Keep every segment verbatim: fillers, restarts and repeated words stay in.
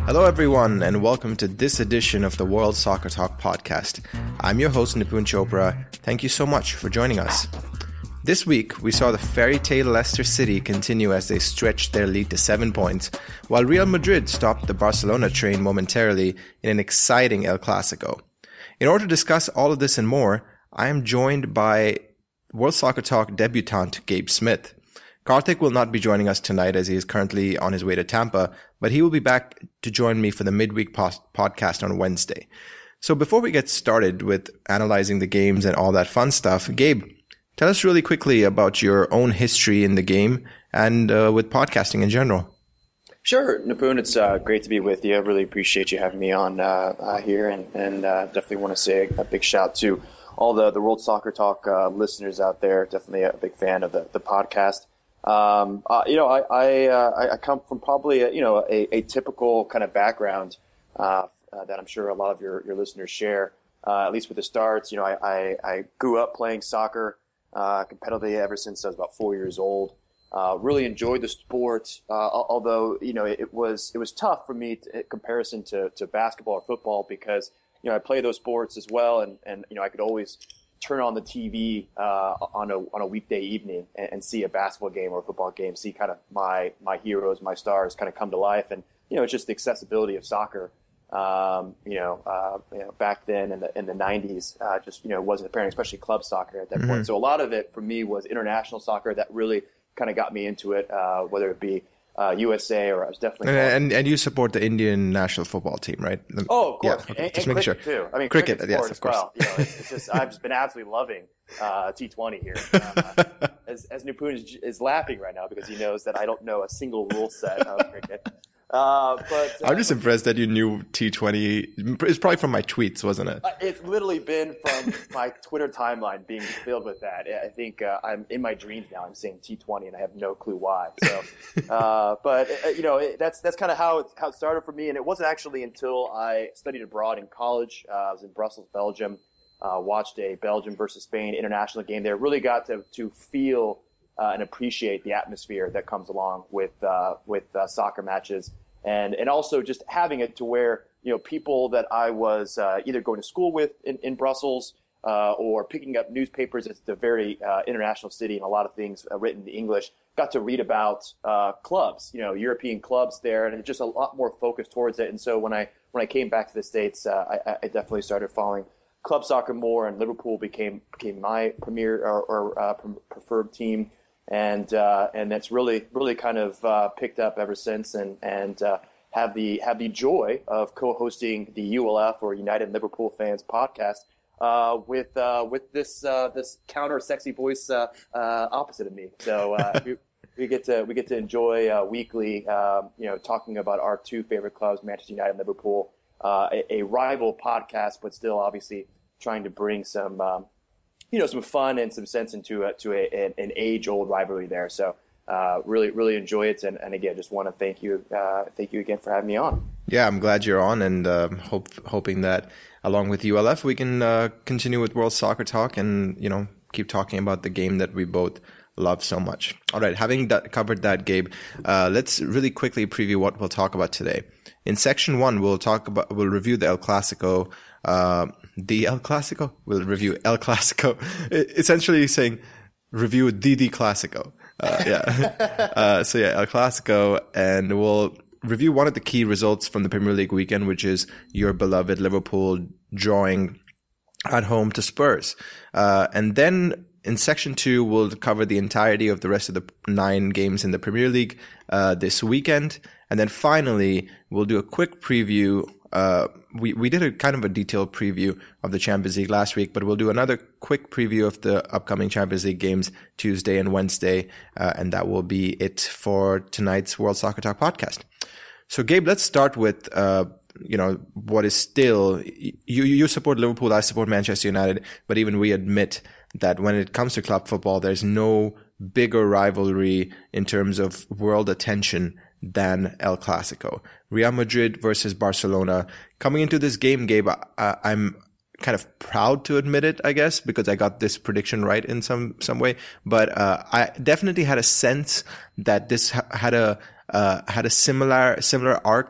Hello everyone and welcome to this edition of the World Soccer Talk podcast. I'm your host Nipun Chopra. Thank you so much for joining us. This week we saw the fairy tale Leicester City continue as they stretched their lead to seven points, while Real Madrid stopped the Barcelona train momentarily in an exciting El Clasico. In order to discuss all of this and more, I am joined by World Soccer Talk debutant Gabe Smith. Karthik will not be joining us tonight as he is currently on his way to Tampa, but he will be back to join me for the midweek post- podcast on Wednesday. So before we get started with analyzing the games and all that fun stuff, Gabe, tell us really quickly about your own history in the game and uh, with podcasting in general. Sure, Nipun, it's uh, great to be with you. I really appreciate you having me on uh, uh, here, and, and uh, definitely want to say a big shout to all the, the World Soccer Talk uh, listeners out there. Definitely a big fan of the, the podcast. Um, uh, you know, I I, uh, I come from probably a, you know a, a typical kind of background uh, uh, that I'm sure a lot of your, your listeners share. Uh, at least with the starts, you know, I, I, I grew up playing soccer uh, competitively ever since I was about four years old. Uh, really enjoyed the sport, uh, although you know it, it was it was tough for me to, in comparison to, to basketball or football, because you know I play those sports as well, and, and you know I could always turn on the T V uh, on a on a weekday evening and, and see a basketball game or a football game, see kind of my my heroes, my stars kind of come to life. And you know, it's just the accessibility of soccer. Um, you know, uh, you know, back then in the in the nineties, uh, just you know wasn't apparent, especially club soccer at that mm-hmm. point. So a lot of it for me was international soccer that really kind of got me into it, uh, whether it be Uh, U S A, or I was definitely and, and and you support the Indian national football team, right? Oh, of course, yeah, okay. and, just and making cricket sure. too. I mean, cricket, cricket yes, of course. Well. You know, it's, it's just I've just been absolutely loving uh, T twenty here. Uh, as as Nipun is, is laughing right now because he knows that I don't know a single rule set of cricket. Uh, but uh, I'm just impressed that you knew T twenty. It's probably from my tweets, wasn't it? Uh, it's literally been from my Twitter timeline being filled with that. I think uh, I'm in my dreams now. I'm saying T twenty, and I have no clue why. So, uh, but uh, you know, it, that's that's kind of how it, how it started for me. And it wasn't actually until I studied abroad in college. Uh, I was in Brussels, Belgium. Uh, watched a Belgium versus Spain international game there. Really got to to feel Uh, and appreciate the atmosphere that comes along with uh, with uh, soccer matches, and and also just having it to where you know people that I was uh, either going to school with in, in Brussels uh, or picking up newspapers. It's a very uh, international city, and a lot of things uh, written in English. Got to read about uh, clubs, you know, European clubs there, and just a lot more focus towards it. And so when I when I came back to the States, uh, I, I definitely started following club soccer more, and Liverpool became became my premier or, or uh, preferred team. And uh, and that's really really kind of uh, picked up ever since, and and uh, have the have the joy of co-hosting the U L F, or United Liverpool Fans podcast uh, with uh, with this uh, this counter sexy voice uh, uh, opposite of me. So uh, we, we get to we get to enjoy uh, weekly, um, you know, talking about our two favorite clubs, Manchester United and Liverpool, uh, a, a rival podcast, but still obviously trying to bring some. Um, you know, some fun and some sense into a, to a, an, an age-old rivalry there. So uh, really, really enjoy it. And, and again, just want to thank you, uh, thank you again for having me on. Yeah, I'm glad you're on, and uh, hope hoping that along with U L F we can uh, continue with World Soccer Talk and you know keep talking about the game that we both love so much. All right, having that, covered that, Gabe, uh, let's really quickly preview what we'll talk about today. In section one, we'll talk about we'll review the El Clasico. Uh, the El Clasico? We'll review El Clasico. Essentially saying review the the Clasico. Uh, yeah. uh, so yeah, El Clasico, and we'll review one of the key results from the Premier League weekend, which is your beloved Liverpool drawing at home to Spurs. Uh, and then in section two, we'll cover the entirety of the rest of the nine games in the Premier League uh, this weekend. And then finally, we'll do a quick preview. Uh, we, we did a kind of a detailed preview of the Champions League last week, but we'll do another quick preview of the upcoming Champions League games Tuesday and Wednesday. Uh, and that will be it for tonight's World Soccer Talk podcast. So Gabe, let's start with, uh, you know, what is still, you, you support Liverpool, I support Manchester United, but even we admit that when it comes to club football, there's no bigger rivalry in terms of world attention than El Clasico. Real Madrid versus Barcelona. Coming into this game, Gabe, I, I'm kind of proud to admit it, I guess, because I got this prediction right in some, some way. But, uh, I definitely had a sense that this ha- had a, uh, had a similar, similar arc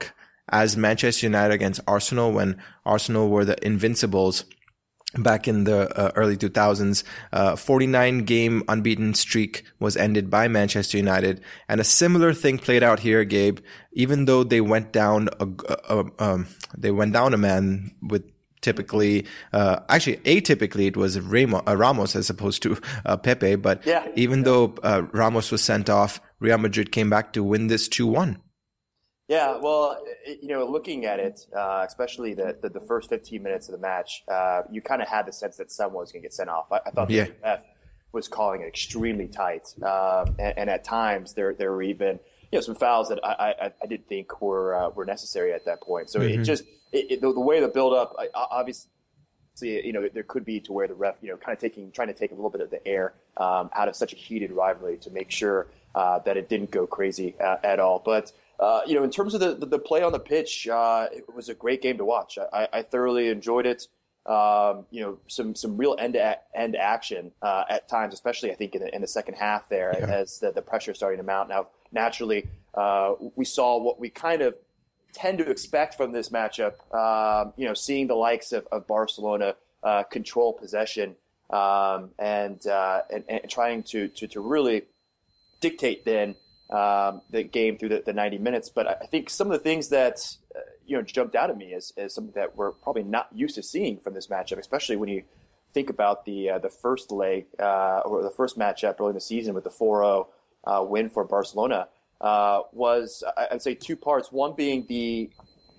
as Manchester United against Arsenal when Arsenal were the Invincibles back in the uh, early two thousands. Uh, forty-nine game unbeaten streak was ended by Manchester United. And a similar thing played out here, Gabe, even though they went down, a, a, a, um, they went down a man with typically, uh, actually atypically it was Ramos, uh, Ramos as opposed to uh, Pepe. But yeah. even though uh, Ramos was sent off, Real Madrid came back to win this two one. Yeah, well, you know, looking at it, uh, especially the, the the first fifteen minutes of the match, uh, you kind of had the sense that someone was going to get sent off. I, I thought the yeah. ref was calling it extremely tight, um, and, and at times there there were even you know some fouls that I I, I didn't think were uh, were necessary at that point. So mm-hmm. it just it, it, the, the way the build up, I, obviously, you know, there could be to where the ref, you know, kind of taking trying to take a little bit of the air um, out of such a heated rivalry to make sure uh, that it didn't go crazy uh, at all, but. Uh, you know, in terms of the, the, the play on the pitch, uh, it was a great game to watch. I, I thoroughly enjoyed it. Um, you know, some some real end-to-end action uh, at times, especially I think in the, in the second half there yeah. as the, the pressure starting to mount. Now, naturally, uh, we saw what we kind of tend to expect from this matchup, um, you know, seeing the likes of, of Barcelona uh, control possession um, and, uh, and and trying to, to, to really dictate then Um, the game through the, the ninety minutes. But I think some of the things that, uh, you know, jumped out at me is, is something that we're probably not used to seeing from this matchup, especially when you think about the uh, the first leg uh, or the first matchup early in the season with the four oh uh, win for Barcelona uh, was, I'd say, two parts. One being the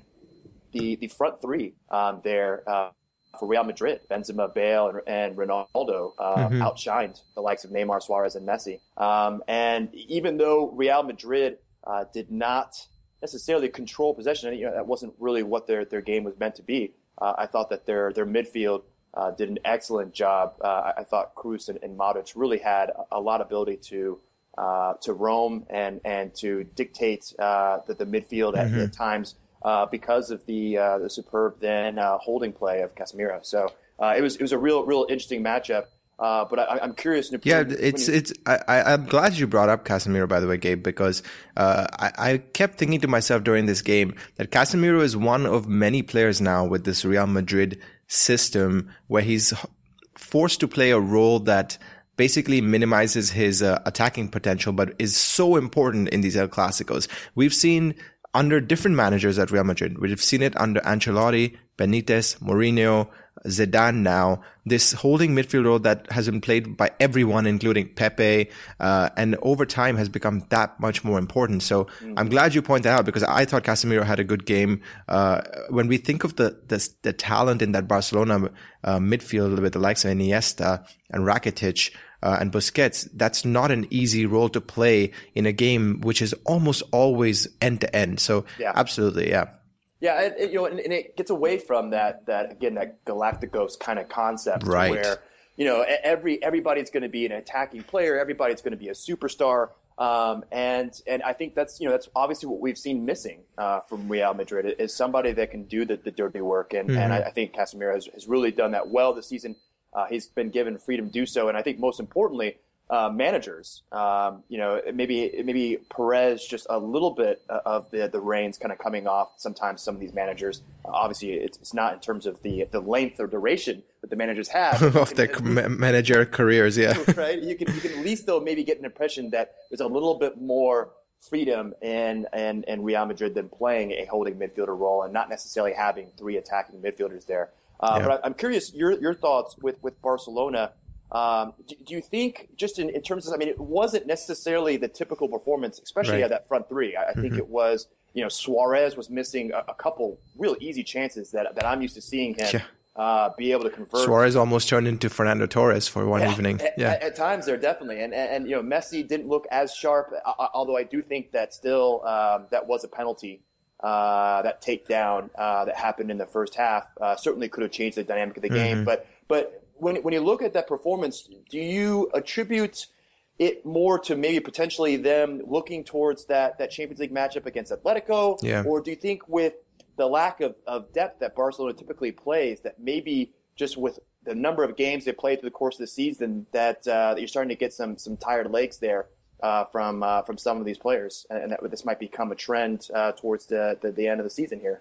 the, the front three um, there uh, for Real Madrid. Benzema, Bale, and, and Ronaldo uh, mm-hmm. outshined the likes of Neymar, Suarez, and Messi. Um, and even though Real Madrid uh, did not necessarily control possession, you know, that wasn't really what their, their game was meant to be. Uh, I thought that their their midfield uh, did an excellent job. Uh, I thought Kroos and, and Modric really had a, a lot of ability to uh, to roam and and to dictate uh, the, the midfield mm-hmm. at, at times. Uh, because of the uh, the superb then uh, holding play of Casemiro, so uh, it was it was a real real interesting matchup. Uh, but I, I'm curious. To, yeah, when, it's when you... it's. I, I'm glad you brought up Casemiro, by the way, Gabe, because uh, I, I kept thinking to myself during this game that Casemiro is one of many players now with this Real Madrid system where he's forced to play a role that basically minimizes his uh, attacking potential, but is so important in these El Clásicos. We've seen. Under different managers at Real Madrid. We've seen it under Ancelotti, Benitez, Mourinho, Zidane now. This holding midfield role that has been played by everyone, including Pepe, uh, and over time has become that much more important. So mm-hmm. I'm glad you pointed that out because I thought Casemiro had a good game. Uh, when we think of the, the, the talent in that Barcelona uh, midfield with the likes of Iniesta and Rakitic, Uh, and Busquets, that's not an easy role to play in a game which is almost always end to end. So, yeah. absolutely, yeah. Yeah, it, it, you know, and, and it gets away from that, that again, that Galacticos kind of concept right. where, you know, every everybody's going to be an attacking player, everybody's going to be a superstar. Um, and and I think that's, you know, that's obviously what we've seen missing uh, from Real Madrid is somebody that can do the, the dirty work. And, mm-hmm. and I, I think Casemiro has, has really done that well this season. Uh, he's been given freedom to do so, and I think most importantly, uh, managers. Um, you know, maybe maybe Perez just a little bit of the the reins kind of coming off. Sometimes some of these managers, uh, obviously, it's, it's not in terms of the the length or duration that the managers have of their least, manager careers. Yeah, right. You can you can at least though maybe get an impression that there's a little bit more freedom in and and Real Madrid than playing a holding midfielder role and not necessarily having three attacking midfielders there. Uh, yeah. But I'm curious your your thoughts with, with Barcelona. Um, do, do you think just in, in terms of, I mean, it wasn't necessarily the typical performance, especially right. at that front three. I, I think mm-hmm. it was, you know, Suarez was missing a, a couple real easy chances that that I'm used to seeing him yeah. uh, be able to convert. Suarez almost turned into Fernando Torres for one yeah, evening. At, yeah, at, at times there definitely, and, and and you know, Messi didn't look as sharp. Uh, although I do think that still um, that was a penalty. Uh, that takedown uh, that happened in the first half uh, certainly could have changed the dynamic of the game. Mm-hmm. But but when when you look at that performance, do you attribute it more to maybe potentially them looking towards that, that Champions League matchup against Atletico? Yeah. Or do you think with the lack of, of depth that Barcelona typically plays, that maybe just with the number of games they played through the course of the season, that, uh, that you're starting to get some some tired legs there? uh, from uh, from some of these players, and that this might become a trend uh, towards the, the the end of the season here.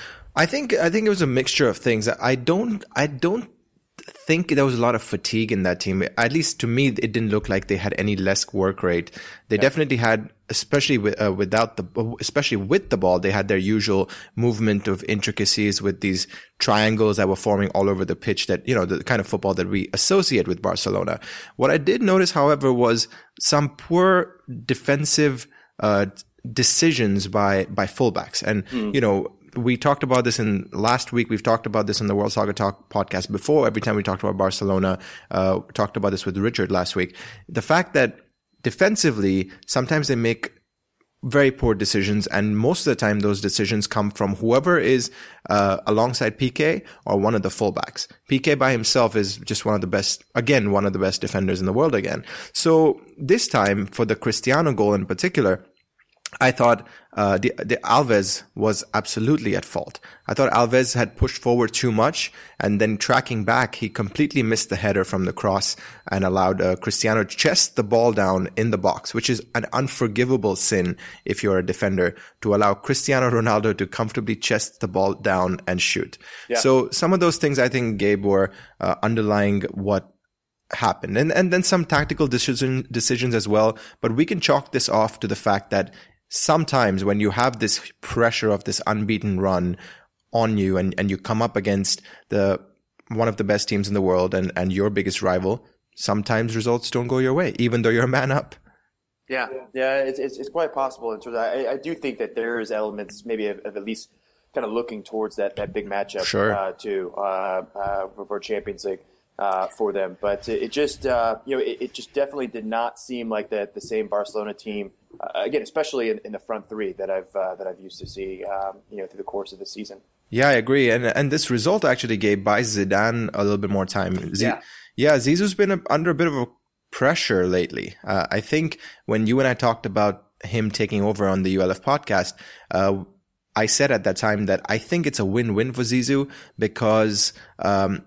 I think I think it was a mixture of things. I don't I don't think there was a lot of fatigue in that team. At least to me, it didn't look like they had any less work rate. They yeah. definitely had, especially with, uh, without the, especially with the ball, they had their usual movement of intricacies with these triangles that were forming all over the pitch that, you know, the kind of football that we associate with Barcelona. What I did notice, however, was some poor defensive, uh, decisions by, by fullbacks. And, mm. you know, we talked about this in last week. We've talked about this in the World Soccer Talk podcast before. Every time we talked about Barcelona, uh, we talked about this with Richard last week. The fact that defensively, sometimes they make very poor decisions, and most of the time those decisions come from whoever is uh, alongside P K or one of the fullbacks. P K by himself is just one of the best, again, one of the best defenders in the world again. So this time, for the Cristiano goal in particular, I thought uh, the, the Alves was absolutely at fault. I thought Alves had pushed forward too much, and then tracking back, he completely missed the header from the cross and allowed uh, Cristiano to chest the ball down in the box, which is an unforgivable sin if you're a defender, to allow Cristiano Ronaldo to comfortably chest the ball down and shoot. Yeah. So some of those things, I think, Gabe, were uh, underlying what happened. And, and then some tactical decision, decisions as well. But we can chalk this off to the fact that sometimes when you have this pressure of this unbeaten run on you, and, and you come up against the one of the best teams in the world and, and your biggest rival, sometimes results don't go your way, even though you're a man up. Yeah, yeah, it's it's, it's quite possible. In terms of, I, I do think that there's elements maybe of, of at least kind of looking towards that, that big matchup sure. uh, too uh, uh, for Champions League. Uh, for them, but it, it just uh, you know it, it just definitely did not seem like that the same Barcelona team uh, again, especially in, in the front three that I've uh, that I've used to see um, you know through the course of the season. Yeah, I agree, and and this result actually gave by Zidane a little bit more time. Z- yeah, yeah, Zizou's been a, under a bit of a pressure lately. Uh, I think when you and I talked about him taking over on the U L F podcast, uh, I said at that time that I think it's a win-win for Zizou because, um,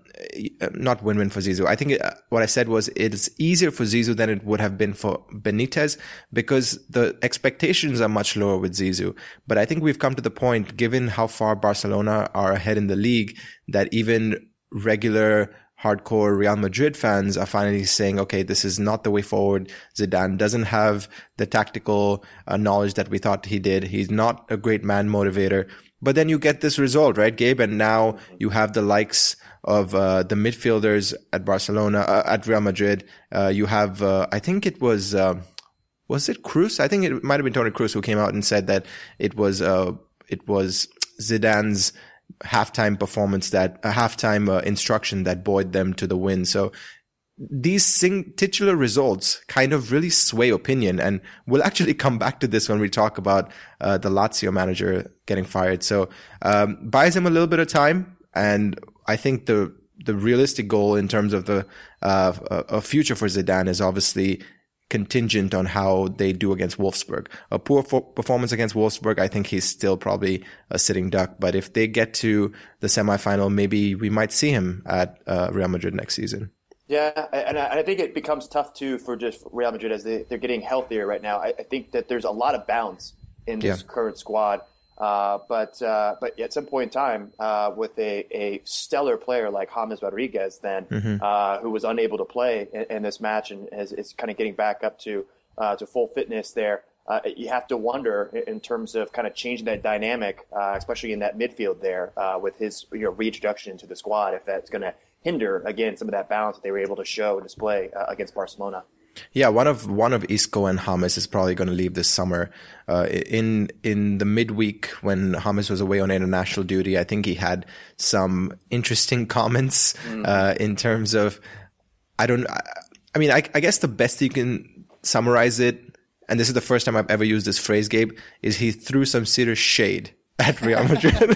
not win-win for Zizou. I think it, what I said was it's easier for Zizou than it would have been for Benitez because the expectations are much lower with Zizou. But I think we've come to the point, given how far Barcelona are ahead in the league, that even regular hardcore Real Madrid fans are finally saying, okay, this is not the way forward. Zidane doesn't have the tactical uh, knowledge that we thought he did. He's not a great man motivator. But then you get this result, right, Gabe? And now you have the likes of uh, the midfielders at Barcelona, uh, at Real Madrid. Uh, you have, uh, I think it was, uh, was it Kroos? I think it might have been Toni Kroos who came out and said that it was, uh, it was Zidane's halftime performance, that a halftime uh, instruction that buoyed them to the win. So these sing- titular results kind of really sway opinion, and we'll actually come back to this when we talk about uh, the Lazio manager getting fired. So um, buys him a little bit of time, and I think the the realistic goal in terms of the uh, a future for Zidane is obviously contingent on how they do against Wolfsburg. A poor fo- performance against Wolfsburg, I think he's still probably a sitting duck. But if they get to the semifinal, maybe we might see him at uh, Real Madrid next season. Yeah, and I think it becomes tough too for just Real Madrid as they, they're getting healthier right now. I, I think that there's a lot of bounce in this yeah. current squad. Uh, but uh, but at some point in time, uh, with a, a stellar player like James Rodriguez, then mm-hmm. uh, who was unable to play in, in this match and is, is kind of getting back up to uh, to full fitness there, uh, you have to wonder in terms of kind of changing that dynamic, uh, especially in that midfield there uh, with his you know reintroduction into the squad, if that's going to hinder again some of that balance that they were able to show and display uh, against Barcelona. Yeah, one of one of Isco and James is probably going to leave this summer. Uh, in in the midweek when James was away on international duty, I think he had some interesting comments mm. uh, in terms of, I don't, I, I mean, I, I guess the best you can summarize it, and this is the first time I've ever used this phrase, Gabe, is he threw some serious shade at Real Madrid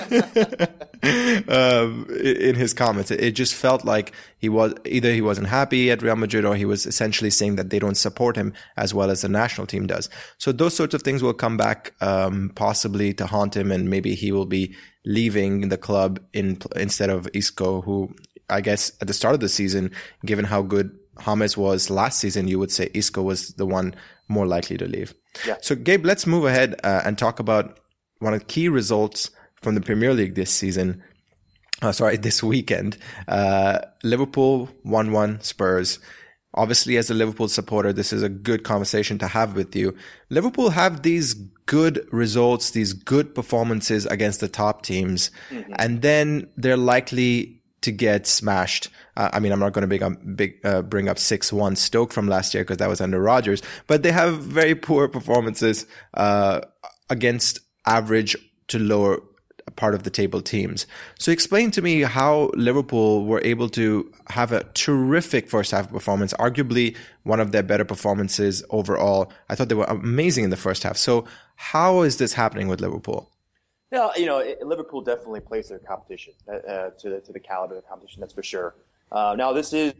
um, in his comments. It just felt like he was either he wasn't happy at Real Madrid, or he was essentially saying that they don't support him as well as the national team does. So those sorts of things will come back um, possibly to haunt him, and maybe he will be leaving the club in instead of Isco, who I guess at the start of the season, given how good James was last season, you would say Isco was the one more likely to leave. Yeah. So, Gabe, let's move ahead uh, and talk about one of the key results from the Premier League this season. Uh, sorry, this weekend. Uh, Liverpool one one Spurs. Obviously, as a Liverpool supporter, this is a good conversation to have with you. Liverpool have these good results, these good performances against the top teams, mm-hmm. and then they're likely to get smashed. Uh, I mean, I'm not going to big, um, big, uh, bring up six one Stoke from last year because that was under Rodgers, but they have very poor performances uh, against average to lower part of the table teams. So explain to me how Liverpool were able to have a terrific first half performance, arguably one of their better performances overall. I thought they were amazing in the first half. So how is this happening with Liverpool? Yeah, you know, it, Liverpool definitely plays their competition uh, to the to the caliber of the competition. That's for sure. Uh, now, this is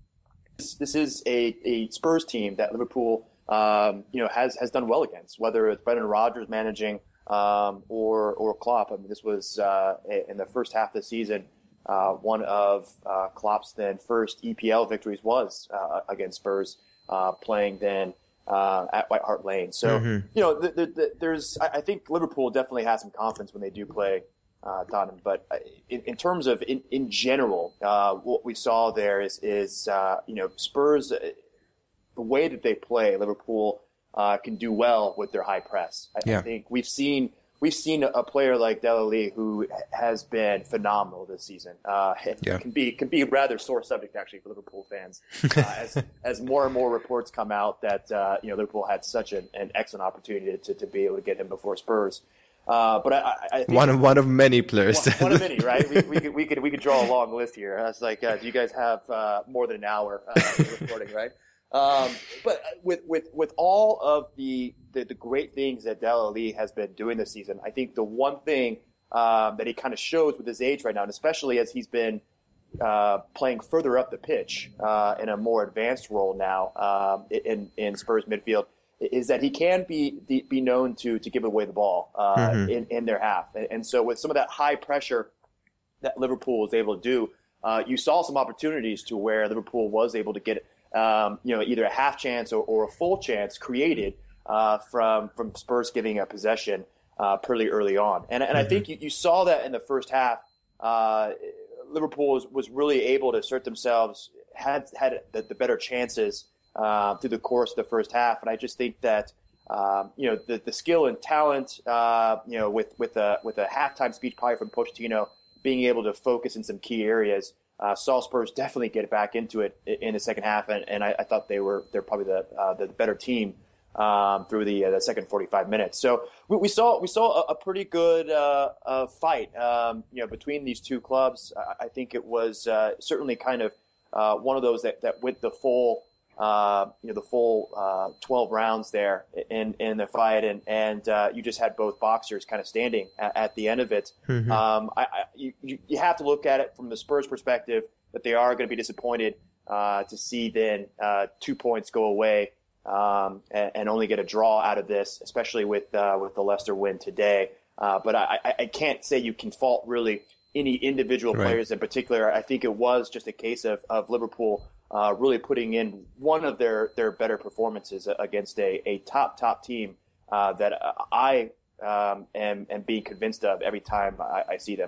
this is a, a Spurs team that Liverpool, um, you know, has has done well against. Whether it's Brendan Rodgers managing um, or or Klopp. I mean, this was uh, in the first half of the season. Uh, one of uh, Klopp's then first E P L victories was uh, against Spurs, uh, playing then. Uh, at White Hart Lane. So, mm-hmm. you know, the, the, the, there's, I, I think Liverpool definitely has some confidence when they do play uh, Tottenham. But in, in terms of, in, in general, uh, what we saw there is, is uh, you know, Spurs, uh, the way that they play, Liverpool uh, can do well with their high press. I, yeah. I think we've seen we've seen a player like Dele Alli who has been phenomenal this season. Uh, it yeah. can be can be a rather sore subject actually for Liverpool fans, uh, as as more and more reports come out that uh, you know Liverpool had such an, an excellent opportunity to, to be able to get him before Spurs. Uh, but I, I think one of one of many players. One, one of many, right? We, we could we could we could draw a long list here. I was like, uh, do you guys have uh, more than an hour uh, recording, right? Um, but with, with, with all of the, the, the great things that Dele Alli has been doing this season, I think the one thing, um, that he kind of shows with his age right now, and especially as he's been, uh, playing further up the pitch, uh, in a more advanced role now, um, in, in Spurs midfield, is that he can be, be known to, to give away the ball, uh, mm-hmm. in, in their half. And, and so with some of that high pressure that Liverpool was able to do, uh, you saw some opportunities to where Liverpool was able to get Um, you know, either a half chance or, or a full chance created uh, from from Spurs getting a possession uh, pretty early on, and and mm-hmm. I think you, you saw that in the first half. Uh, Liverpool was, was really able to assert themselves, had had the, the better chances uh, through the course of the first half, and I just think that um, you know the, the skill and talent, uh, you know, with with a with a halftime speech probably from Pochettino, being able to focus in some key areas. Uh, saw Spurs definitely get back into it in the second half, and, and I, I thought they were they're probably the uh, the better team um, through the uh, the second forty-five minutes. So we, we saw we saw a, a pretty good uh, uh, fight, um, you know, between these two clubs. I, I think it was uh, certainly kind of uh, one of those that, that went the full uh, you know the full uh, twelve rounds there in in the fight, and and uh, you just had both boxers kind of standing at, at the end of it. Mm-hmm. Um, I, I, you you have to look at it from the Spurs perspective that they are going to be disappointed uh, to see then uh, two points go away um, and, and only get a draw out of this, especially with uh, with the Leicester win today. Uh, but I, I, I can't say you can fault really any individual right. players in particular. I think it was just a case of of Liverpool. Uh, really putting in one of their, their better performances against a, a top, top team uh, that I um, am, am being convinced of every time I, I see them.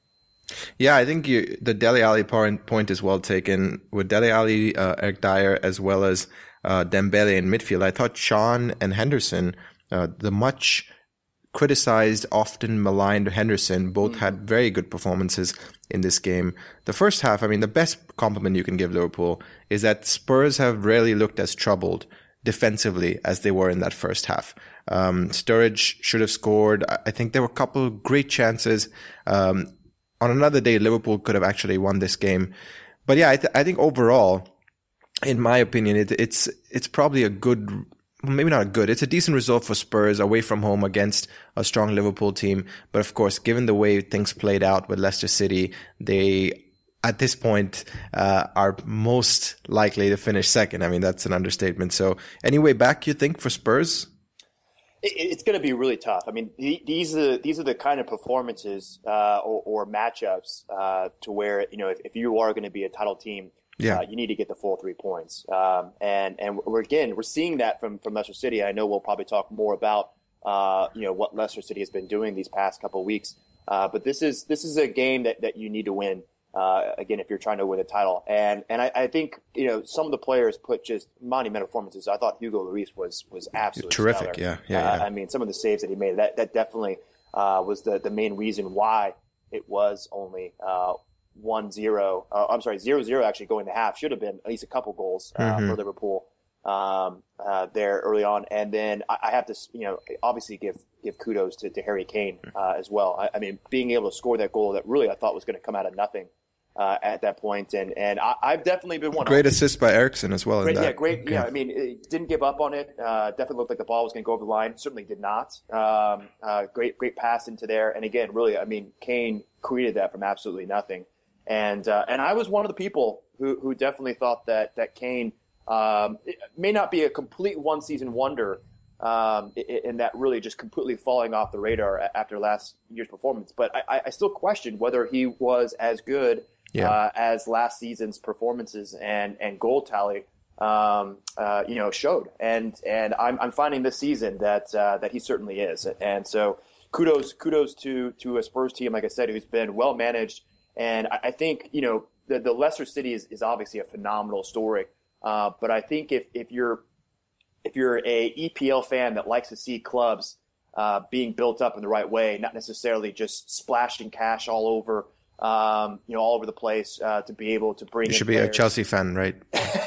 Yeah, I think you, the Dele Alli point, point is well taken. With Dele Alli, uh, Eric Dyer, as well as uh, Dembele in midfield, I thought Sean and Henderson, uh, the much criticized, often maligned Henderson, both mm-hmm. had very good performances in this game. The first half, I mean, the best compliment you can give Liverpool is that Spurs have rarely looked as troubled defensively as they were in that first half. Um, Sturridge should have scored. I think there were a couple great chances. Um, on another day, Liverpool could have actually won this game. But yeah, I, th- I think overall, in my opinion, it, it's it's probably a good, maybe not a good, it's a decent result for Spurs away from home against a strong Liverpool team. But of course, given the way things played out with Leicester City, they, at this point, uh, are most likely to finish second. I mean, that's an understatement. So any way back, you think, for Spurs? It's going to be really tough. I mean, these are these are the kind of performances uh, or, or matchups uh, to where, you know, if, if you are going to be a title team, Yeah. Uh, you need to get the full three points. Um, and and we're again we're seeing that from from Leicester City. I know we'll probably talk more about uh, you know what Leicester City has been doing these past couple of weeks. Uh, but this is this is a game that, that you need to win. Uh, again, if you're trying to win a title, and and I, I think you know some of the players put just monumental performances. I thought Hugo Lloris was was absolutely terrific. Stellar. Yeah, yeah, uh, yeah. I mean, some of the saves that he made that that definitely uh, was the the main reason why it was only uh, one zero. Uh, I'm sorry, zero zero actually going to half. Should have been at least a couple goals uh, mm-hmm. for Liverpool um, uh, there early on, and then I, I have to you know obviously give give kudos to, to Harry Kane uh, as well. I, I mean, being able to score that goal that really I thought was going to come out of nothing. Uh, at that point, and and I, I've definitely been one. Great assist by Eriksen as well. Great, in that. Yeah, great. Okay. Yeah, I mean, it didn't give up on it. Uh, definitely looked like the ball was going to go over the line. Certainly did not. Um, uh, great, great pass into there. And again, really, I mean, Kane created that from absolutely nothing. And uh, and I was one of the people who who definitely thought that that Kane um, it may not be a complete one season wonder. Um, and that really just completely falling off the radar after last year's performance. But I, I still question whether he was as good. Yeah. Uh, as last season's performances and, and goal tally, um, uh, you know, showed, and and I'm I'm finding this season that uh, that he certainly is, and so kudos kudos to to a Spurs team, like I said, who's been well managed, and I, I think you know the, the Leicester City is, is obviously a phenomenal story, uh, but I think if if you're if you're a E P L fan that likes to see clubs uh, being built up in the right way, not necessarily just splashing cash all over. Um, you know, all over the place uh, to be able to bring. You should in be players. a Chelsea fan, right?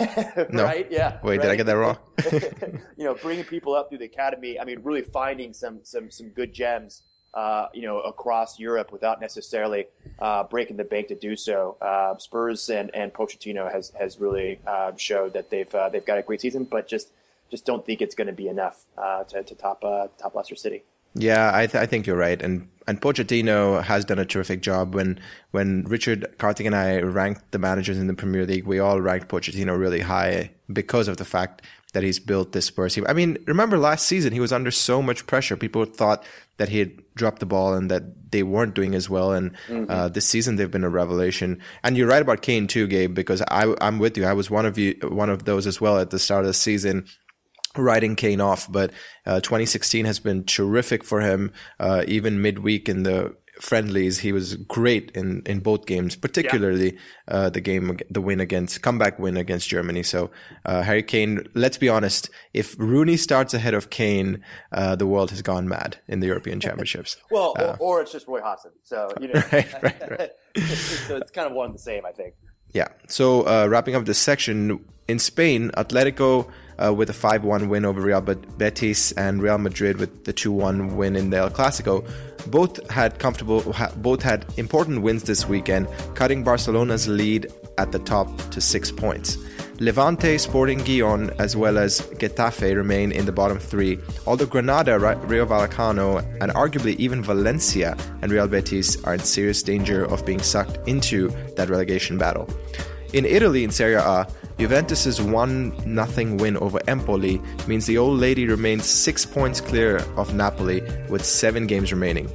No. Right? Yeah. Wait, right? did I get that wrong? You know, bringing people up through the academy. I mean, really finding some some some good gems. Uh, you know, across Europe without necessarily uh, breaking the bank to do so. Uh, Spurs and, and Pochettino has has really uh, showed that they've uh, they've got a great season, but just just don't think it's going to be enough uh, to to top uh, top Leicester City. Yeah, I, th- I think you're right, and and Pochettino has done a terrific job. When when Richard, Kartik, and I ranked the managers in the Premier League, we all ranked Pochettino really high because of the fact that he's built this Spurs team. I mean, remember last season he was under so much pressure. People thought that he had dropped the ball and that they weren't doing as well. And mm-hmm. uh, this season they've been a revelation. And you're right about Kane too, Gabe, because I I'm with you. I was one of you, one of those as well at the start of the season. Writing Kane off, but uh, twenty sixteen has been terrific for him. Uh, even midweek in the friendlies, he was great in, in both games, particularly yeah. uh, the game, the win against, comeback win against Germany. So uh, Harry Kane, let's be honest, if Rooney starts ahead of Kane, uh, the world has gone mad in the European Championships. well, uh, or, or it's just Roy Hodgson. So, you know, right, right, right. So it's kind of one and the same, I think. Yeah. So uh, wrapping up this section, in Spain, Atletico uh, with a five one win over Real Betis and Real Madrid with the two one win in the El Clasico. Both had comfortable, ha- both had important wins this weekend, cutting Barcelona's lead at the top to six points. Levante, Sporting Gijón, as well as Getafe remain in the bottom three, although Granada, Rayo Vallecano, and arguably even Valencia and Real Betis are in serious danger of being sucked into that relegation battle. In Italy, in Serie A, Juventus' one nothing win over Empoli means the old lady remains six points clear of Napoli with seven games remaining.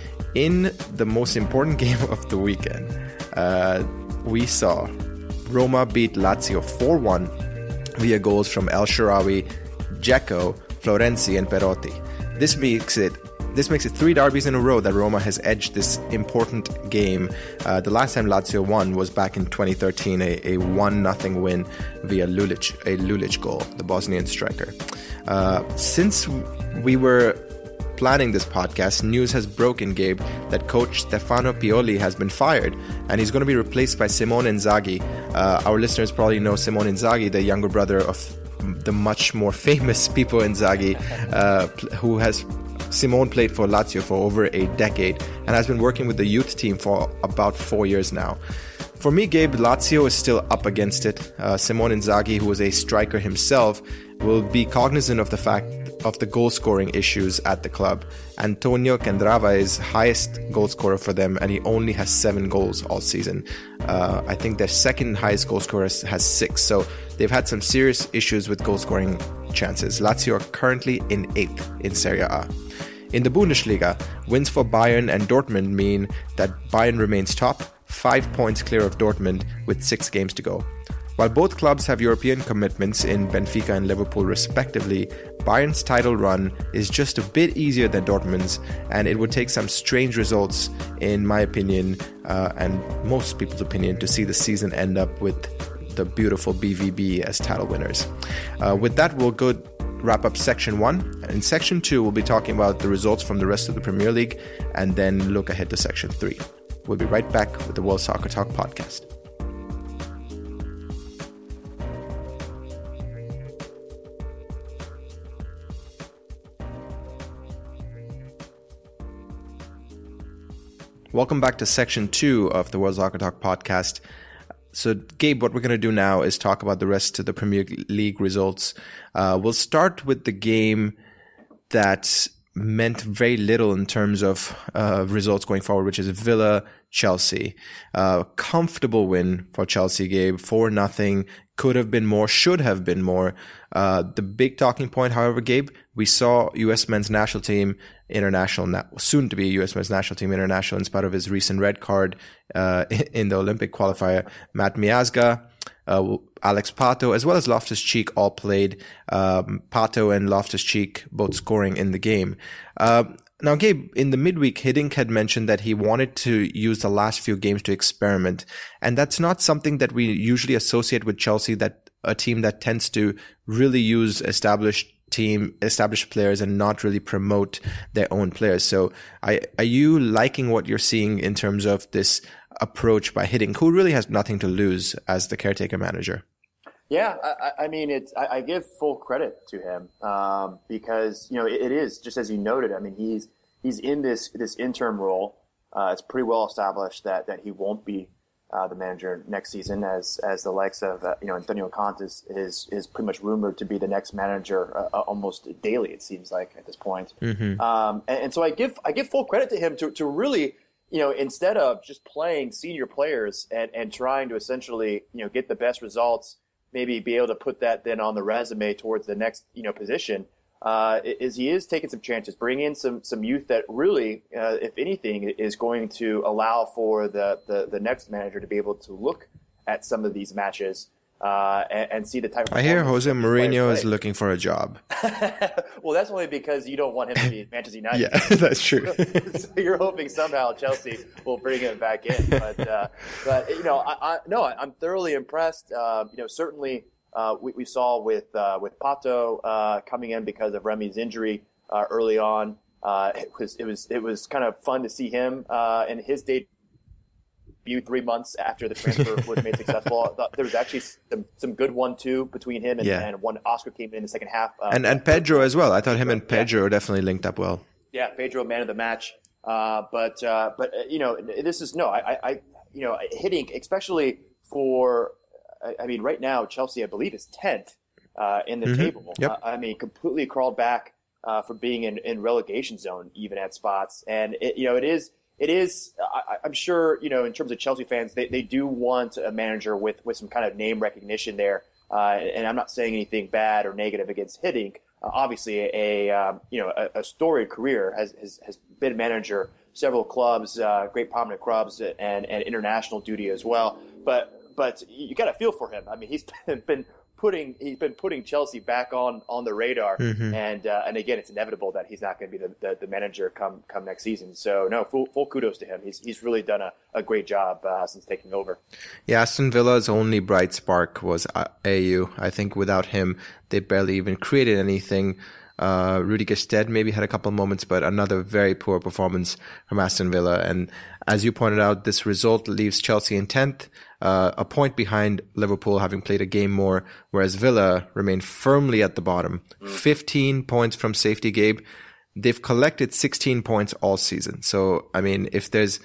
In the most important game of the weekend, uh, we saw Roma beat Lazio four one via goals from El Shaarawy, Dzeko, Florenzi, and Perotti. This makes it This makes it three derbies in a row that Roma has edged this important game. Uh, the last time Lazio won was back in twenty thirteen, a, a one nothing win via Lulic, a Lulic goal, the Bosnian striker. Uh, since we were planning this podcast, news has broken, Gabe, that coach Stefano Pioli has been fired and he's going to be replaced by Simone Inzaghi. Uh, our listeners probably know Simone Inzaghi, the younger brother of the much more famous Pippo Inzaghi, uh, who has Simone played for Lazio for over a decade and has been working with the youth team for about four years now. For me, Gabe, Lazio is still up against it. Uh, Simone Inzaghi, who was a striker himself, will be cognizant of the fact of the goal-scoring issues at the club. Antonio Candrava is highest goal scorer for them, and he only has seven goals all season. Uh, I think their second highest goal scorer has six, so they've had some serious issues with goal-scoring chances. Lazio are currently in eighth in Serie A. In the Bundesliga, wins for Bayern and Dortmund mean that Bayern remains top, five points clear of Dortmund with six games to go. While both clubs have European commitments in Benfica and Liverpool respectively, Bayern's title run is just a bit easier than Dortmund's, and it would take some strange results, in my opinion, uh, and most people's opinion, to see the season end up with the beautiful B V B as title winners. Uh, with that, we'll go wrap up section one. In section two, we'll be talking about the results from the rest of the Premier League and then look ahead to section three. We'll be right back with the World Soccer Talk podcast. Welcome back to section two of the World Soccer Talk podcast. So, Gabe, what we're going to do now is talk about the rest of the Premier League results. Uh, we'll start with the game that meant very little in terms of uh, results going forward, which is Villa-Chelsea. Uh, comfortable win for Chelsea, Gabe, four nothing. Could have been more, should have been more. Uh, the big talking point, however, Gabe, we saw U S men's national team international, soon to be U S men's national team international in spite of his recent red card uh, in the Olympic qualifier. Matt Miazga, uh, Alex Pato, as well as Loftus-Cheek all played. Um, Pato and Loftus-Cheek both scoring in the game. Uh, Now, Gabe, in the midweek, Hiddink had mentioned that he wanted to use the last few games to experiment. And that's not something that we usually associate with Chelsea, that a team that tends to really use established team, established players and not really promote their own players. So I, are you liking what you're seeing in terms of this approach by Hiddink, who really has nothing to lose as the caretaker manager? Yeah, I, I mean, it's, I, I give full credit to him um, because, you know, it, it is, just as you noted, I mean, he's he's in this this interim role. Uh, it's pretty well established that, that he won't be uh, the manager next season, as as the likes of, uh, you know, Antonio Conte is, is, is pretty much rumored to be the next manager uh, almost daily, it seems like, at this point. Mm-hmm. Um, and, and so I give I give full credit to him to, to really, you know, instead of just playing senior players and, and trying to essentially, you know, get the best results, maybe be able to put that then on the resume towards the next, you know, position, uh, is he is taking some chances, bring in some, some youth that really, uh, if anything, is going to allow for the, the, the next manager to be able to look at some of these matches uh, and, and see the type of. I hear Jose Mourinho is looking for a job. Well, that's only because you don't want him to be at Manchester United. Yeah, that's true. So you're hoping somehow Chelsea will bring him back in, but uh, but you know, I, I no, I'm thoroughly impressed. Uh, you know, certainly uh, we, we saw with uh, with Pato uh, coming in because of Remy's injury uh, early on. Uh, it was it was it was kind of fun to see him uh, and his debut three months after the transfer was made successful. I thought there was actually some, some good one two between him and, yeah. and one Oscar came in the second half. Uh, and and Pedro as well. I thought him and Pedro yeah. definitely linked up well. Yeah, Pedro, man of the match. Uh, but uh, but uh, you know, this is no, I, I you know, Hiddink, especially for, I, I mean, right now Chelsea, I believe, is tenth uh, in the mm-hmm. table. Yep. Uh, I mean, completely crawled back uh, from being in, in relegation zone even at spots, and it, you know, it is. It is, I, I'm sure, you know, in terms of Chelsea fans, they, they do want a manager with, with some kind of name recognition there. Uh, and I'm not saying anything bad or negative against Hiddink. Uh, obviously, a, um, you know, a, a storied career, has, has, has been manager, several clubs, uh, great prominent clubs, and, and international duty as well. But but you got to feel for him. I mean, he's been, been putting he's been putting Chelsea back on, on the radar, mm-hmm. and uh, and again, it's inevitable that he's not going to be the, the, the manager come come next season. So no, full full kudos to him. He's he's really done a, a great job uh, since taking over. Yeah, Aston Villa's only bright spark was Ayew. I think without him, they barely even created anything. Uh, Rudiger Stead maybe had a couple of moments, but another very poor performance from Aston Villa. And as you pointed out, this result leaves Chelsea in tenth, uh, a point behind Liverpool, having played a game more, whereas Villa remain firmly at the bottom. Mm. fifteen points from safety, Gabe. They've collected sixteen points all season. So, I mean, if there's,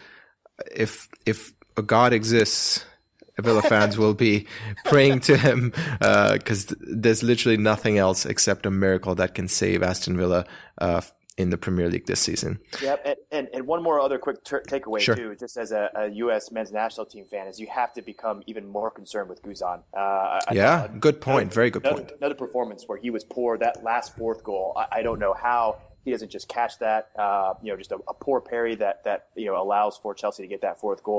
if, if a God exists, Villa fans will be praying to him because uh, there's literally nothing else except a miracle that can save Aston Villa uh, in the Premier League this season. Yep, and, and, and one more other quick ter- takeaway sure. too, just as a, a U S men's national team fan, is you have to become even more concerned with Guzan. Uh, I, yeah, I good point. Another, Very good another, point. Another performance where he was poor. That last fourth goal, I, I don't know how he doesn't just catch that. Uh, you know, just a, a poor parry that that you know allows for Chelsea to get that fourth goal.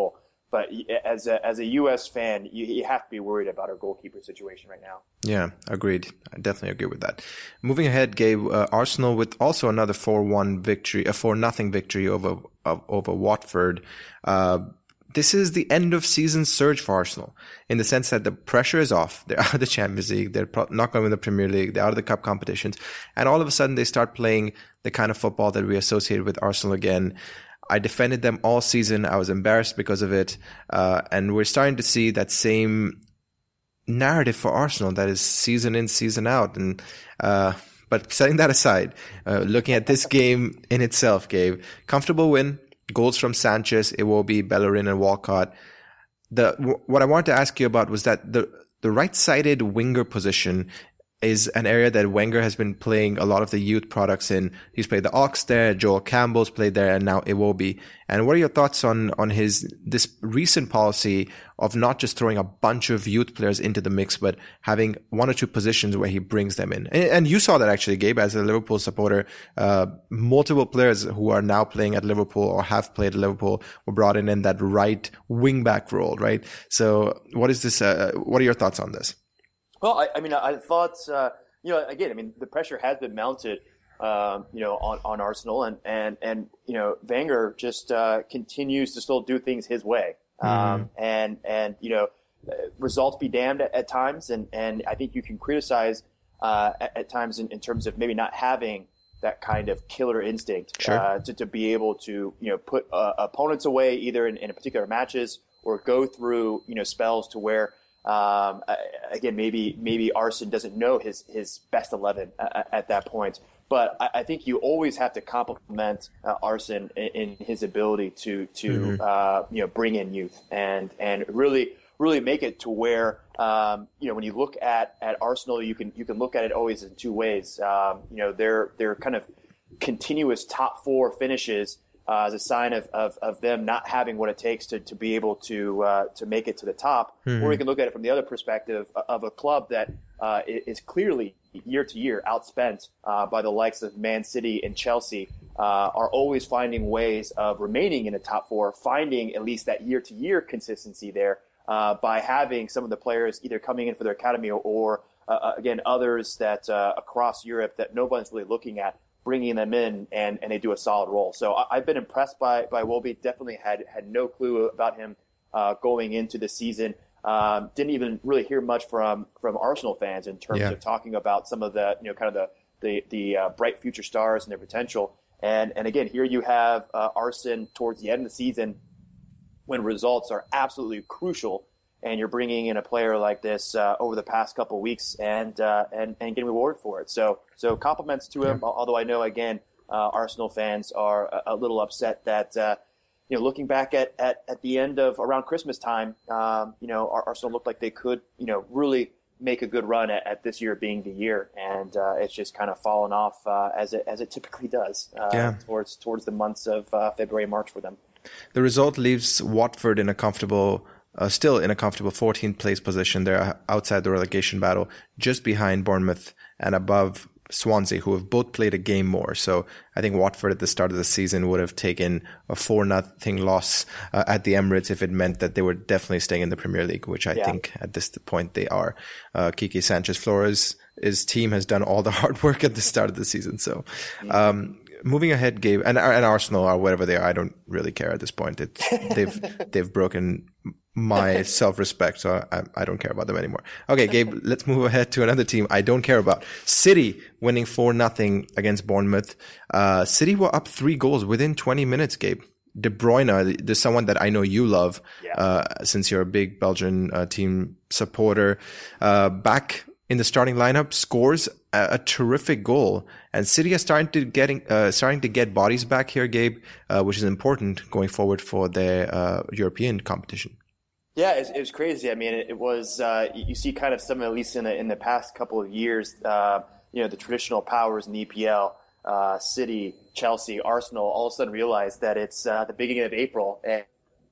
but as a as a U S fan, you, you have to be worried about our goalkeeper situation right now. Yeah, agreed. I definitely agree with that. Moving ahead, Gabe, uh, Arsenal with also another four one victory, a four nothing victory over uh, over Watford. Uh, This is the end of season surge for Arsenal in the sense that the pressure is off. They're out of the Champions League. They're not going to win the Premier League. They're out of the cup competitions. And all of a sudden they start playing the kind of football that we associate with Arsenal again. I defended them all season. I was embarrassed because of it. Uh, and we're starting to see that same narrative for Arsenal that is season in, season out. And, uh, but setting that aside, uh, looking at this game in itself, Gabe, comfortable win. Goals from Sanchez, Iwobi, Bellerin, and Walcott. The what I wanted to ask you about was that the the right-sided winger position is an area that Wenger has been playing a lot of the youth products in. He's played the Ox there, Joel Campbell's played there, and now Iwobi. And what are your thoughts on on his this recent policy of not just throwing a bunch of youth players into the mix, but having one or two positions where he brings them in? And, and you saw that actually, Gabe, as a Liverpool supporter. Uh, multiple players who are now playing at Liverpool or have played at Liverpool were brought in in that right wing-back role, right? So what is this? Uh, what are your thoughts on this? Well, I, I mean, I thought, uh, you know, again, I mean, the pressure has been mounted, um, you know, on, on Arsenal, and, and, and, you know, Wenger just uh, continues to still do things his way. Um, mm-hmm. and, and, you know, results be damned at, at times. And, and I think you can criticize uh, at, at times in, in terms of maybe not having that kind of killer instinct sure. uh, to, to be able to, you know, put uh, opponents away either in, in particular matches or go through, you know, spells to where, Um, again, maybe maybe Arsene doesn't know his, his best eleven at, at that point, but I, I think you always have to compliment uh, Arsene in, in his ability to to mm-hmm. uh, you know bring in youth and and really really make it to where um, you know when you look at, at Arsenal, you can you can look at it always in two ways. Um, you know, they're they're kind of continuous top four finishes. Uh, as a sign of, of, of them not having what it takes to, to be able to uh, to make it to the top. Mm-hmm. Or we can look at it from the other perspective of a club that uh, is clearly year to year outspent uh, by the likes of Man City and Chelsea, uh, are always finding ways of remaining in the top four, finding at least that year to year consistency there uh, by having some of the players either coming in for their academy or, or uh, again, others that uh, across Europe that nobody's really looking at, bringing them in, and, and they do a solid role. So I, I've been impressed by by Iwobi. Definitely had had no clue about him uh, going into the season. Um, didn't even really hear much from from Arsenal fans in terms yeah. of talking about some of the you know kind of the the, the uh, bright future stars and their potential. And and again, here you have uh, Arsene towards the end of the season when results are absolutely crucial. And you're bringing in a player like this uh, over the past couple of weeks and, uh, and and getting rewarded for it. So so compliments to him. Yeah. Although I know again, uh, Arsenal fans are a, a little upset that uh, you know looking back at, at, at the end of around Christmas time, um, you know Arsenal looked like they could you know really make a good run at, at this year being the year, and uh, it's just kind of fallen off uh, as it as it typically does uh, yeah. towards towards the months of uh, February and March for them. The result leaves Watford in a comfortable. Uh, still in a comfortable fourteenth place position. They're outside the relegation battle, just behind Bournemouth and above Swansea, who have both played a game more. So I think Watford at the start of the season would have taken a four nothing loss uh, at the Emirates if it meant that they were definitely staying in the Premier League, which I yeah. think at this point they are. Uh, Kiki Sanchez-Flores, his team has done all the hard work at the start of the season. So, um, moving ahead, Gabe, and, and Arsenal or whatever they are, I don't really care at this point. It's, they've, they've broken my self-respect, so I, I don't care about them anymore. Okay, Gabe, let's move ahead to another team I don't care about. City winning four nothing against Bournemouth. Uh, City were up three goals within twenty minutes, Gabe. De Bruyne, there's someone that I know you love, yeah. uh, since you're a big Belgian uh, team supporter, uh, back in the starting lineup, scores a, a terrific goal. And City are starting to getting, uh, starting to get bodies back here, Gabe, uh, which is important going forward for their uh, European competition. Yeah, it, it was crazy. I mean, it, it was, uh, you see kind of some, at least in the, in the past couple of years, uh, you know, the traditional powers in the E P L, uh, City, Chelsea, Arsenal, all of a sudden realize that it's uh, the beginning of April and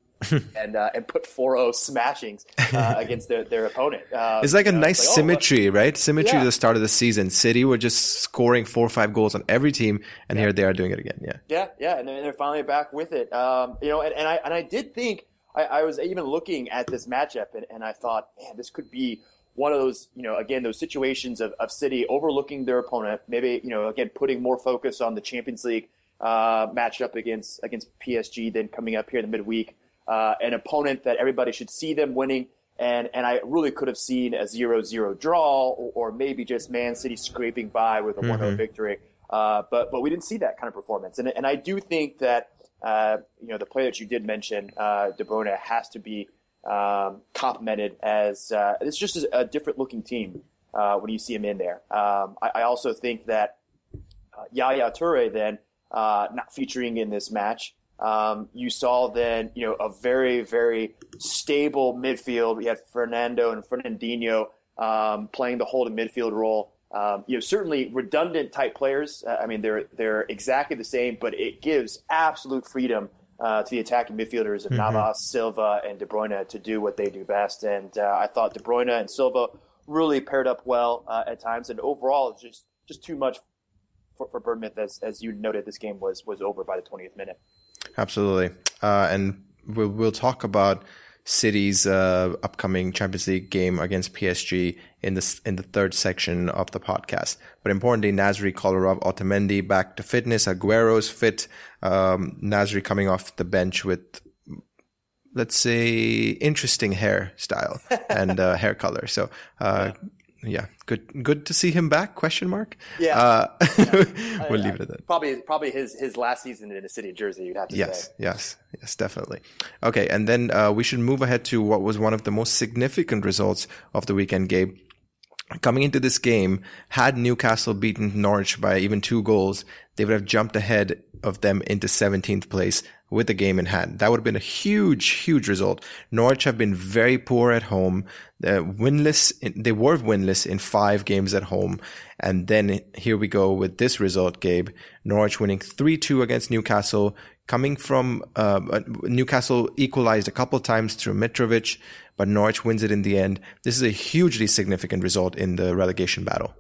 and uh, and put four oh smashings uh, against their, their opponent. Uh, it's like a know, nice like, oh, symmetry, look. right? Symmetry yeah. to the start of the season. City were just scoring four or five goals on every team, and yeah. here they are doing it again. Yeah, yeah, yeah, and they're finally back with it. Um, you know, and, and I and I did think I, I was even looking at this matchup, and, and I thought, man, this could be one of those, you know, again, those situations of, of City overlooking their opponent, maybe, you know, again, putting more focus on the Champions League uh, matchup against against P S G than coming up here in the midweek. Uh, an opponent that everybody should see them winning. And and I really could have seen a zero zero draw or, or maybe just Man City scraping by with a mm-hmm. one oh victory. Uh, but but we didn't see that kind of performance. And and I do think that, uh, you know, the player that you did mention, uh, De Bruyne, has to be um, complimented as uh, it's just a different looking team uh, when you see him in there. Um, I, I also think that uh, Yaya Toure then uh, not featuring in this match. Um, you saw then, you know, a very, very stable midfield. We had Fernando and Fernandinho um, playing the holding midfield role. Um, you know, certainly redundant type players. Uh, I mean, they're they're exactly the same, but it gives absolute freedom uh, to the attacking midfielders of mm-hmm. Navas, Silva, and De Bruyne to do what they do best. And uh, I thought De Bruyne and Silva really paired up well uh, at times. And overall, it's just just too much for, for Bournemouth. As as you noted, this game was was over by the twentieth minute. Absolutely. Uh, and we'll, we'll talk about City's uh, upcoming Champions League game against P S G in the, in the third section of the podcast. But importantly, Nasri, Kolarov, Otamendi back to fitness. Aguero's fit. Um, Nasri coming off the bench with, let's say, interesting hairstyle and uh, hair color. So, uh, yeah. Yeah, good. Good to see him back? Question mark. Yeah, uh, yeah. we'll I, leave it at that. Probably, probably his his last season in a City jersey. You'd have to yes, say. Yes, yes, yes, definitely. Okay, and then uh, we should move ahead to what was one of the most significant results of the weekend, Gabe. Coming into this game, had Newcastle beaten Norwich by even two goals, they would have jumped ahead of them into seventeenth place with the game in hand. That would have been a huge, huge result. Norwich have been very poor at home. They're winless. They were winless in five games at home. And then here we go with this result, Gabe. Norwich winning three two against Newcastle. Coming from uh, Newcastle equalized a couple times through Mitrovic, but Norwich wins it in the end. This is a hugely significant result in the relegation battle.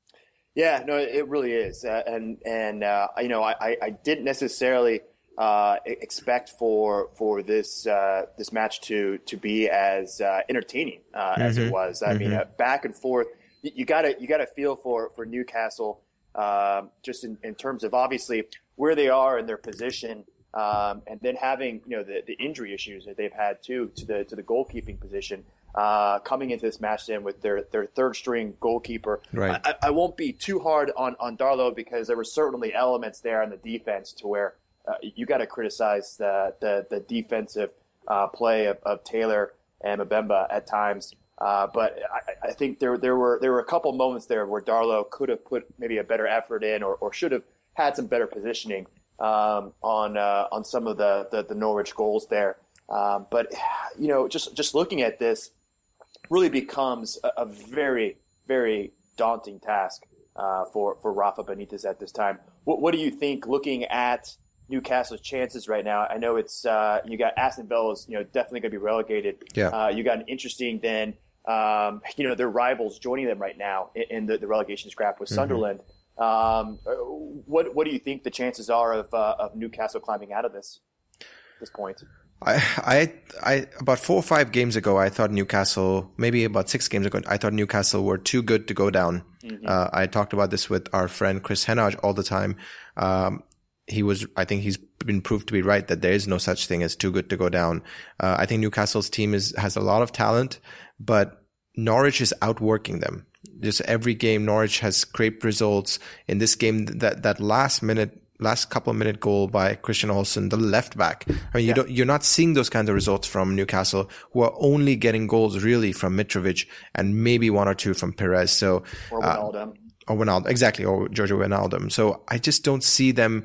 Yeah, no, it really is. Uh, and, and uh, you know, I, I didn't necessarily uh, expect for for this uh, this match to to be as uh, entertaining uh, mm-hmm. as it was. I mm-hmm. mean, uh, back and forth. You gotta you gotta feel for for Newcastle um, just in, in terms of obviously where they are in their position, um, and then having you know the, the injury issues that they've had too to the to the goalkeeping position. Uh, coming into this match then with their, their third string goalkeeper. Right. I, I won't be too hard on, on Darlow because there were certainly elements there in the defense to where uh, you got to criticize the, the, the defensive uh, play of, of Taylor and Mbemba at times. Uh, but I, I think there there were there were a couple moments there where Darlow could have put maybe a better effort in or, or should have had some better positioning um, on uh, on some of the, the, the Norwich goals there. Um, but, you know, just just looking at this, really becomes a, a very, very daunting task uh, for, for Rafa Benitez at this time. What, what do you think looking at Newcastle's chances right now? I know it's uh, you got Aston Villa's, you know, definitely going to be relegated. Yeah. Uh, you got an interesting then, um, you know, their rivals joining them right now in, in the, the relegation scrap with mm-hmm. Sunderland. Um, what what do you think the chances are of uh, of Newcastle climbing out of this at this point? I, I, I, about four or five games ago, I thought Newcastle, maybe about six games ago, I thought Newcastle were too good to go down. Mm-hmm. Uh, I talked about this with our friend Chris Henage all the time. Um, he was, I think he's been proved to be right that there is no such thing as too good to go down. Uh, I think Newcastle's team is, has a lot of talent, but Norwich is outworking them. Just every game, Norwich has scraped results. In this game, that, that last minute, last couple of minute goal by Christian Olsen, the left back. I mean, you yeah. don't, you're not seeing those kinds of results from Newcastle, who are only getting goals really from Mitrovic and maybe one or two from Perez. So, or Wijnaldum. Uh, or Wijnaldum, exactly, or Giorgio Wijnaldum. So I just don't see them.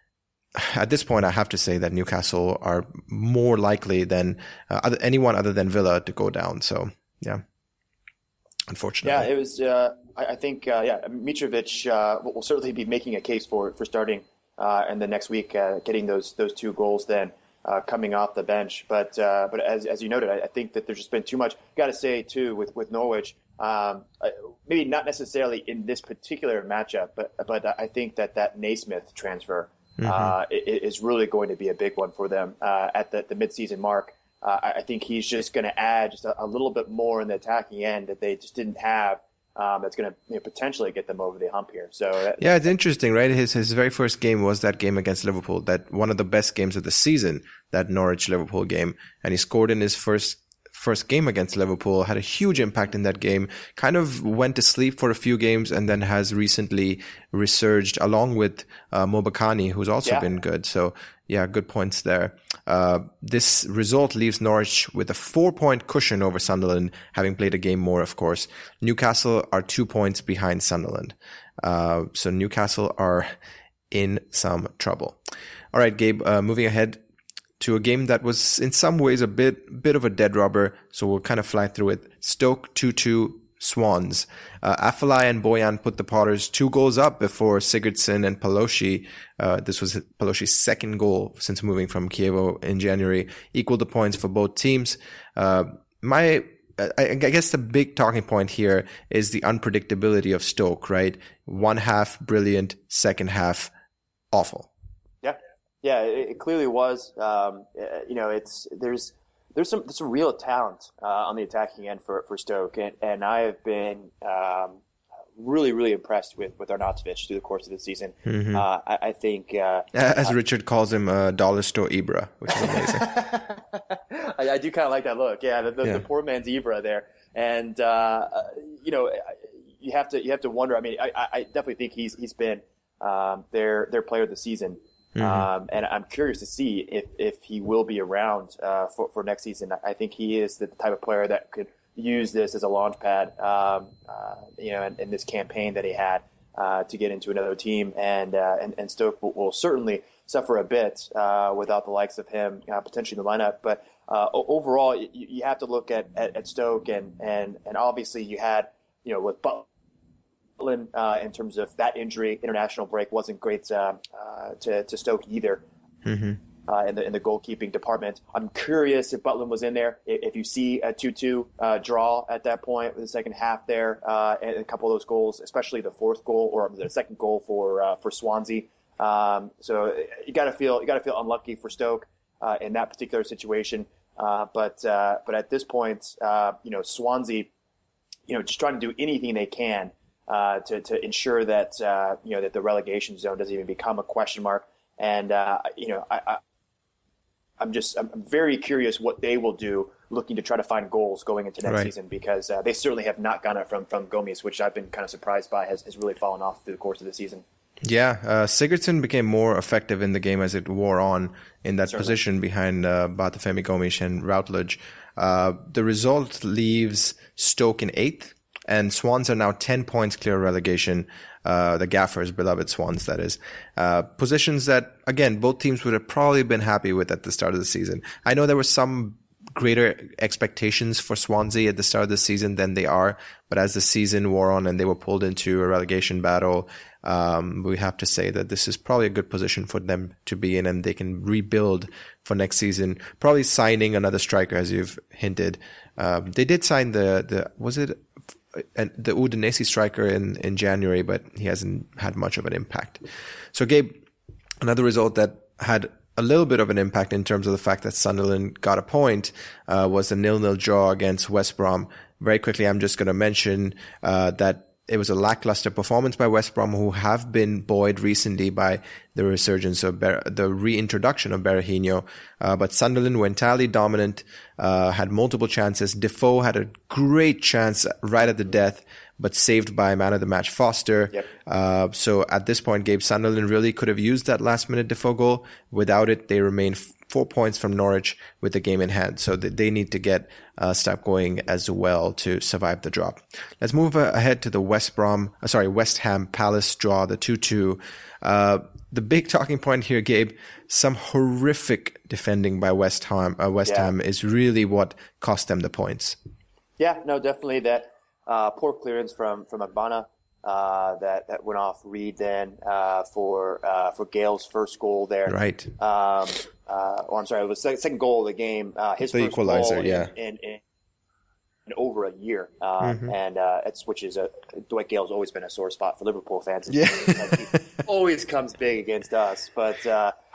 At this point, I have to say that Newcastle are more likely than uh, other, anyone other than Villa to go down. So, yeah. Unfortunately. Yeah, it was, uh, I, I think, uh, yeah, Mitrovic uh, will certainly be making a case for for starting Uh, and then next week, uh, getting those those two goals then uh, coming off the bench. But uh, but as as you noted, I, I think that there's just been too much. Got to say too with with Norwich, um, maybe not necessarily in this particular matchup, but but I think that that Naismith transfer mm-hmm. uh, is really going to be a big one for them uh, at the the midseason mark. uh, I, I think he's just going to add just a, a little bit more in the attacking end that they just didn't have. Um, that's going to you know, potentially get them over the hump here. So that, yeah, it's interesting, right? His his very first game was that game against Liverpool, that one of the best games of the season, that Norwich Liverpool game, and he scored in his first first game against Liverpool, had a huge impact in that game, kind of went to sleep for a few games, and then has recently resurged along with uh, Mo Bakkani, who's also yeah. been good. So yeah, good points there. Uh, this result leaves Norwich with a four-point cushion over Sunderland, having played a game more, of course. Newcastle are two points behind Sunderland. Uh, so Newcastle are in some trouble. All right, Gabe, uh, moving ahead to a game that was in some ways a bit bit of a dead rubber, so we'll kind of fly through it. Stoke two two Swans. Uh, Afellay and Boyan put the Potters two goals up before Sigurdsson and Pelosi, uh, this was Pelosi's second goal since moving from Kievo in January, equaled the points for both teams. Uh, my I, I guess the big talking point here is the unpredictability of Stoke, right? One half brilliant, second half awful. Yeah, yeah, it, it clearly was. Um, you know, it's there's there's some there's some real talent uh, on the attacking end for for Stoke, and, and I have been um, really really impressed with with Arnautovic through the course of the season. Mm-hmm. Uh, I, I think, uh, as uh, Richard calls him, uh, dollar store Ibra, which is amazing. I, I do kind of like that look. Yeah, the, the, yeah. the poor man's Ibra there, and uh, you know, you have to you have to wonder. I mean, I, I definitely think he's he's been um, their their player of the season. Mm-hmm. Um, and I'm curious to see if, if he will be around uh, for, for next season. I think he is the type of player that could use this as a launch pad, um, uh, you know, in, in this campaign that he had uh, to get into another team. And uh, and, and Stoke will, will certainly suffer a bit uh, without the likes of him uh, potentially in the lineup. But uh, overall, you, you have to look at, at, at Stoke, and, and, and obviously you had, you know, with Butland, Uh, in terms of that injury, international break wasn't great uh, uh, to, to Stoke either. Mm-hmm. uh, in the in the goalkeeping department. I'm curious if Butland was in there. If you see a two two uh, draw at that point, the second half there, uh, and a couple of those goals, especially the fourth goal or the second goal for uh, for Swansea. Um, so you got to feel you got to feel unlucky for Stoke uh, in that particular situation. Uh, but uh, but at this point, uh, you know, Swansea, you know, just trying to do anything they can uh, to to ensure that uh, you know that the relegation zone doesn't even become a question mark. And uh, you know, I, I I'm just I'm very curious what they will do, looking to try to find goals going into next right. season, because uh, they certainly have not gotten it from from Gomes, which I've been kind of surprised by has, has really fallen off through the course of the season. Yeah, uh, Sigurdsson became more effective in the game as it wore on in that Certainly. position behind uh, Bartolomé Gomes and Routledge. Uh, the result leaves Stoke in eighth, and Swans are now ten points clear of relegation. Uh, the Gaffer's beloved Swans, that is. Uh, positions that, again, both teams would have probably been happy with at the start of the season. I know there were some greater expectations for Swansea at the start of the season than they are, but as the season wore on and they were pulled into a relegation battle, um, we have to say that this is probably a good position for them to be in, and they can rebuild for next season. Probably signing another striker, as you've hinted. Um, they did sign the, the was it the Udinese striker in, in January, but he hasn't had much of an impact. So, Gabe, another result that had a little bit of an impact in terms of the fact that Sunderland got a point uh, was the nil-nil draw against West Brom. Very quickly, I'm just going to mention uh, that it was a lackluster performance by West Brom, who have been buoyed recently by the resurgence of Ber- the reintroduction of Berahino. Uh, but Sunderland were entirely dominant, uh, had multiple chances. Defoe had a great chance right at the death, but saved by man of the match Foster. Yep. Uh, so at this point, Gabe, Sunderland really could have used that last minute Defoe goal. Without it, they remain four points from Norwich with the game in hand. So they need to get uh, stuff going as well to survive the drop. Let's move ahead to the West Brom, uh, sorry, West Ham Palace draw, the two two. Uh, the big talking point here, Gabe, some horrific defending by West Ham. Uh, West yeah. Ham is really what cost them the points. Yeah, no, definitely that uh, poor clearance from from Agbana. Uh, that, that went off Reed then, uh, for, uh, for Gale's first goal there. Right. Um, uh, or I'm sorry, it was the second goal of the game. Uh, his the first equalizer, goal yeah. in, in, in over a year. Uh, mm-hmm. and, uh, it's, which is a, Dwight Gale's always been a sore spot for Liverpool fans. Yeah. He always comes big against us. But, uh,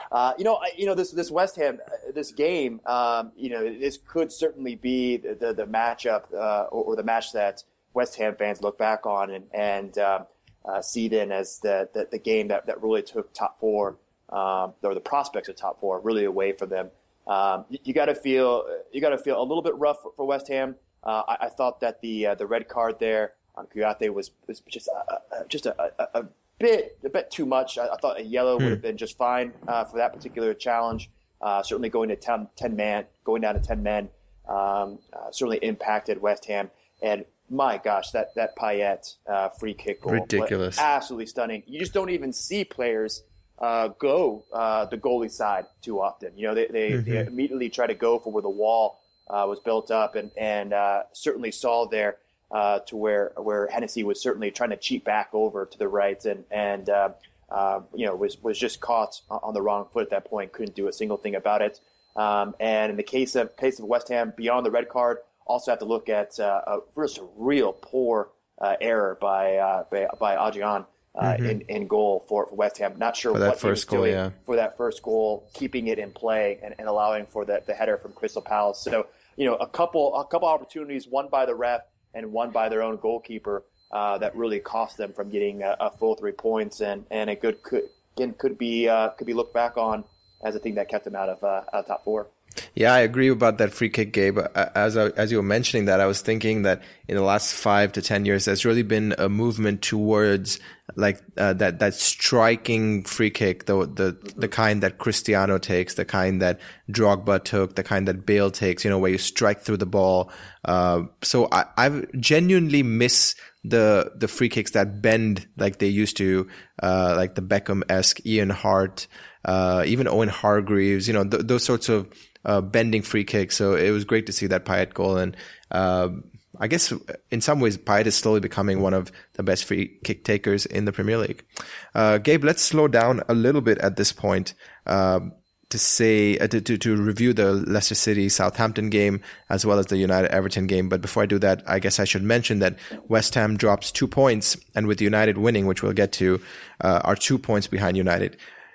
Uh, you know, I, you know this this West Ham uh, this game. Um, you know, this could certainly be the the, the matchup uh, or, or the match that West Ham fans look back on and and uh, uh, see then as the, the the game that that really took top four um, or the prospects of top four really away from them. Um, you, you got to feel you got to feel a little bit rough for, for West Ham. Uh, I, I thought that the uh, the red card there on Kouyaté was was just a, a, just a, a, a bit a bit too much. I, I thought a yellow hmm. would have been just fine uh, for that particular challenge. Uh, certainly going to ten, ten man, going down to ten men, um, uh, certainly impacted West Ham. And my gosh, that that Payet uh, free kick goal, ridiculous, absolutely stunning. You just don't even see players uh, go uh, the goalie side too often. You know, they they, mm-hmm. they immediately try to go for where the wall uh, was built up, and and uh, certainly saw there uh, to where where Hennessy was certainly trying to cheat back over to the right, and and uh, uh, you know was was just caught on the wrong foot at that point. Couldn't do a single thing about it. Um, and in the case of case of West Ham, beyond the red card, also have to look at uh, a, just a real poor uh, error by uh, by, by Adjian. Uh, mm-hmm. in, in goal for, for West Ham. Not sure for what he was goal, doing yeah. for that first goal, keeping it in play and, and allowing for the, the header from Crystal Palace. So, you know, a couple a couple opportunities, one by the ref and one by their own goalkeeper, uh, that really cost them from getting a, a full three points. And, and a good could again could be uh, could be looked back on as a thing that kept them out of uh, out of top four. Yeah, I agree about that free kick, Gabe. As I, as you were mentioning that, I was thinking that in the last five to ten years, there's really been a movement towards like uh, that that striking free kick, the the the kind that Cristiano takes, the kind that Drogba took, the kind that Bale takes. You know, where you strike through the ball. Uh, so I I genuinely miss the the free kicks that bend like they used to, uh, like the Beckham-esque Ian Hart, uh, even Owen Hargreaves. You know, th- those sorts of Uh, bending free kick. So it was great to see that Payet goal. And uh, I guess in some ways, Payet is slowly becoming one of the best free kick takers in the Premier League. Uh, Gabe, let's slow down a little bit at this point uh, to say uh, to, to to review the Leicester City Southampton game as well as the United Everton game. But before I do that, I guess I should mention that West Ham drops two points, and with United winning, which we'll get to, uh, are two points behind United.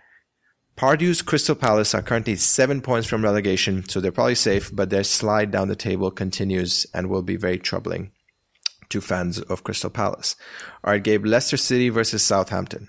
Pardew's Crystal Palace are currently seven points from relegation, so they're probably safe, but their slide down the table continues and will be very troubling to fans of Crystal Palace. All right, Gabe, Leicester City versus Southampton.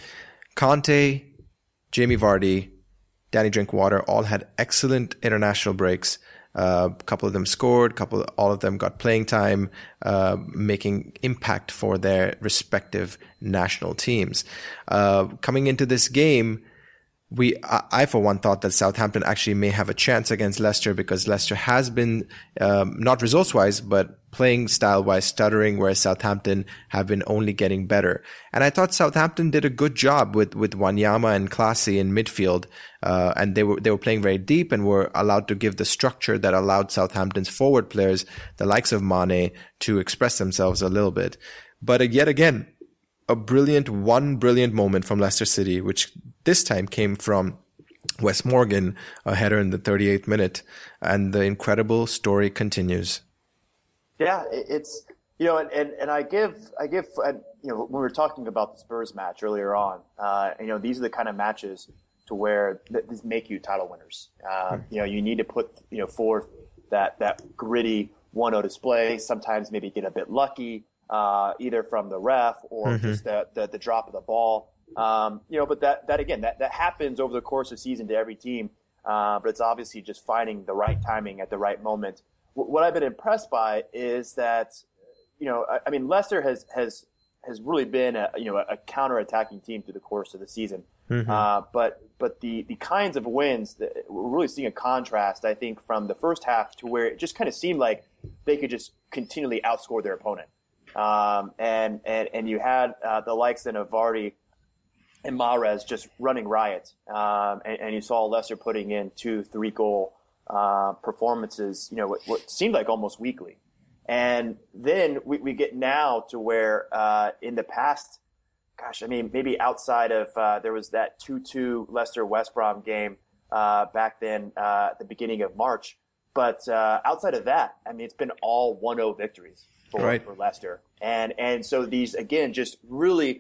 Conte, Jamie Vardy, Danny Drinkwater all had excellent international breaks. Uh, a couple of them scored, couple, all of them got playing time, uh, making impact for their respective national teams. Uh, coming into this game, We, I, for one, thought that Southampton actually may have a chance against Leicester because Leicester has been, um, not results-wise, but playing style-wise, stuttering, whereas Southampton have been only getting better. And I thought Southampton did a good job with, with Wanyama and Classy in midfield. Uh, and they were, they were playing very deep and were allowed to give the structure that allowed Southampton's forward players, the likes of Mane, to express themselves a little bit. But uh, yet again, a brilliant, one brilliant moment from Leicester City, which this time came from Wes Morgan, a header in the thirty-eighth minute, and the incredible story continues. Yeah, it's, you know, and, and, and I give, I give, you know, when we were talking about the Spurs match earlier on, uh, you know, these are the kind of matches to where th- these make you title winners. Uh, mm. You know, you need to put, you know, forth that, that gritty one oh display, sometimes maybe get a bit lucky. Uh, either from the ref or mm-hmm. just the, the the drop of the ball, um, you know. But that that again, that, that happens over the course of the season to every team. Uh, but it's obviously just finding the right timing at the right moment. W- what I've been impressed by is that, you know, I, I mean, Leicester has has has really been a you know a counter-attacking team through the course of the season. Mm-hmm. Uh, but but the the kinds of wins that we're really seeing a contrast, I think, from the first half to where it just kind of seemed like they could just continually outscore their opponent. Um, and, and, and you had, uh, the likes then of Vardy and Mahrez just running riot. Um, and, and you saw Leicester putting in two, three goal, uh, performances, you know, what, what seemed like almost weekly. And then we, we get now to where, uh, in the past, gosh, I mean, maybe outside of, uh, there was that two two Leicester West Brom game, uh, back then, uh, at the beginning of March. But, uh, outside of that, I mean, it's been all one oh victories. For, right. for Leicester. And and so these, again, just really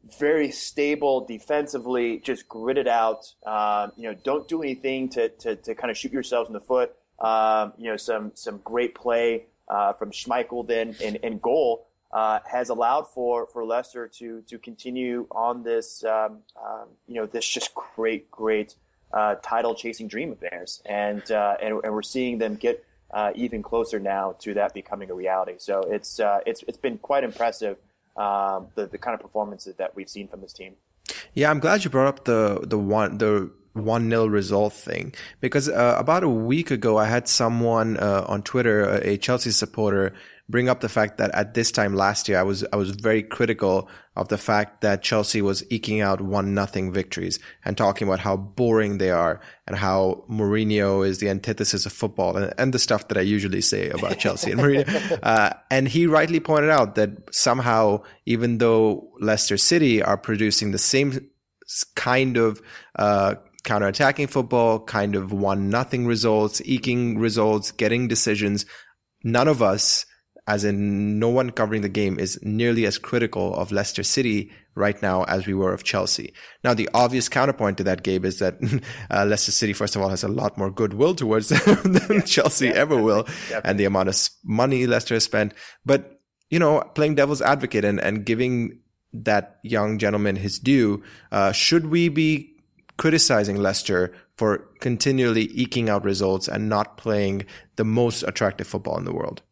very stable defensively, just grit it out. Um, you know, don't do anything to, to, to kind of shoot yourselves in the foot. Um, you know, some some great play uh, from Schmeichel then in, in goal uh, has allowed for, for Leicester to to continue on this um, um, you know this just great great uh, title chasing dream of theirs, and uh, and and we're seeing them get uh, even closer now to that becoming a reality. So it's uh, it's it's been quite impressive. Um, the the kind of performances that we've seen from this team. Yeah, I'm glad you brought up the the one the one nil result thing, because uh, about a week ago I had someone uh, on Twitter, a Chelsea supporter, bring up the fact that at this time last year I was I was very critical of the fact that Chelsea was eking out one nothing victories and talking about how boring they are and how Mourinho is the antithesis of football and, and the stuff that I usually say about Chelsea and Mourinho. Uh, and he rightly pointed out that somehow, even though Leicester City are producing the same kind of uh counter-attacking football, kind of one nothing results, eking results, getting decisions, none of us, as in no one covering the game, is nearly as critical of Leicester City right now as we were of Chelsea. Now, the obvious counterpoint to that, Gabe, is that uh, Leicester City, first of all, has a lot more goodwill towards them than yeah, Chelsea yeah, ever will, definitely. And the amount of money Leicester has spent. But, you know, playing devil's advocate and, and giving that young gentleman his due, uh, should we be criticizing Leicester for continually eking out results and not playing the most attractive football in the world?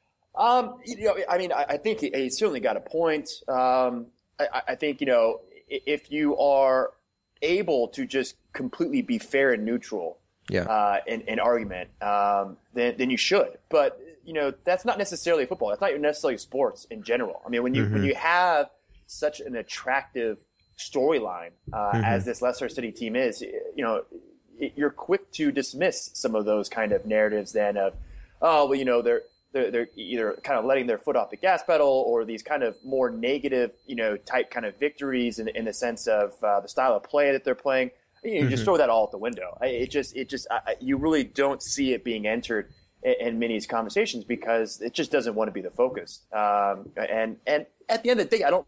Um, you know, I mean, I, I think he, he certainly got a point. Um, I, I think, you know, if you are able to just completely be fair and neutral yeah. uh, in, in argument, um, then, then you should. But, you know, that's not necessarily football. That's not necessarily sports in general. I mean, when you mm-hmm. when you have such an attractive storyline uh, mm-hmm. as this Leicester City team is, you know, you're quick to dismiss some of those kind of narratives then of, oh, well, you know, they're they're, they're either kind of letting their foot off the gas pedal, or these kind of more negative, you know, type kind of victories in, in the sense of uh, the style of play that they're playing. You, know, you mm-hmm. just throw that all out the window. It just, it just, I, you really don't see it being entered in, in many of these conversations because it just doesn't want to be the focus. Um, and and at the end of the day, I don't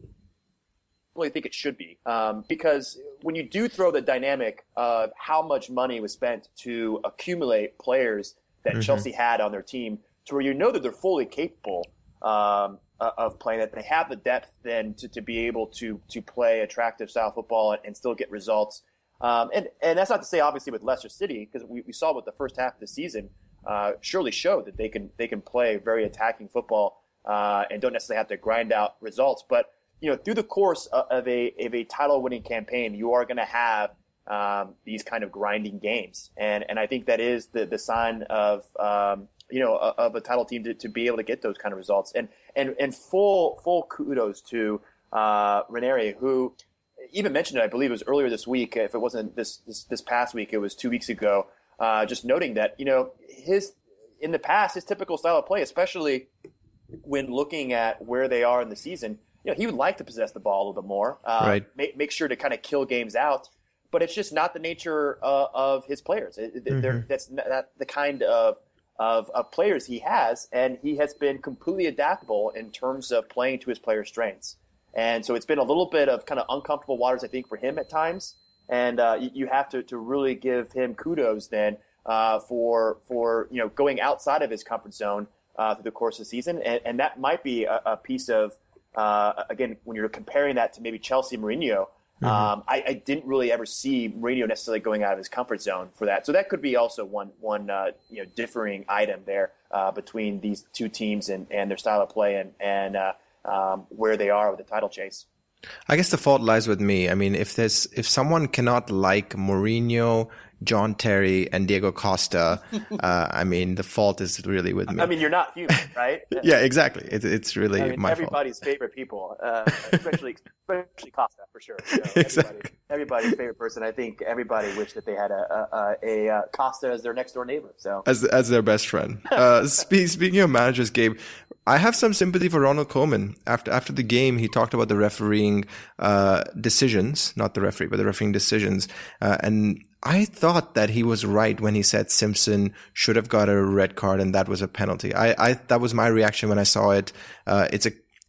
really think it should be, um, because when you do throw the dynamic of how much money was spent to accumulate players that mm-hmm. Chelsea had on their team, to where you know that they're fully capable um, of playing, that they have the depth then to, to be able to to play attractive style football and, and still get results. Um, and and that's not to say obviously with Leicester City, because we, we saw what the first half of the season uh, surely showed that they can they can play very attacking football uh, and don't necessarily have to grind out results, but you know, through the course of a of a title-winning campaign, you are going to have um, these kind of grinding games, and and I think that is the the sign of um, you know of a title team to, to be able to get those kind of results. And and and full full kudos to uh, Ranieri, who even mentioned it. I believe it was earlier this week. If it wasn't this this, this past week, it was two weeks ago. Uh, just noting that you know his in the past his typical style of play, especially when looking at where they are in the season. You know, he would like to possess the ball a little bit more, uh, right. make, make sure to kind of kill games out, but it's just not the nature uh, of his players. It, mm-hmm. That's not the kind of, of of players he has, and he has been completely adaptable in terms of playing to his players' strengths. And so it's been a little bit of kind of uncomfortable waters, I think, for him at times, and uh, you, you have to, to really give him kudos then uh, for for you know going outside of his comfort zone uh, through the course of the season, and, and that might be a, a piece of Uh, again, when you're comparing that to maybe Chelsea Mourinho, mm-hmm. um, I, I didn't really ever see Mourinho necessarily going out of his comfort zone for that. So that could be also one one uh, you know differing item there uh, between these two teams and, and their style of play and and uh, um, where they are with the title chase. I guess the fault lies with me. I mean, if there's if someone cannot like Mourinho, John Terry, and Diego Costa, uh, I mean, the fault is really with me. I mean, you're not human, right? Yeah, exactly. It, it's really I mean, my everybody's fault. favorite people, uh, especially especially Costa for sure. So exactly. Everybody, everybody's favorite person. I think everybody wished that they had a a, a, a Costa as their next door neighbor. So as as their best friend. Uh, spe- speaking of managers, Gabe, I have some sympathy for Ronald Koeman. After after the game, he talked about the refereeing uh, decisions, not the referee, but the refereeing decisions. Uh, and I thought that he was right when he said Simpson should have got a red card and that was a penalty. I, I that was my reaction when I saw it. Uh, it's a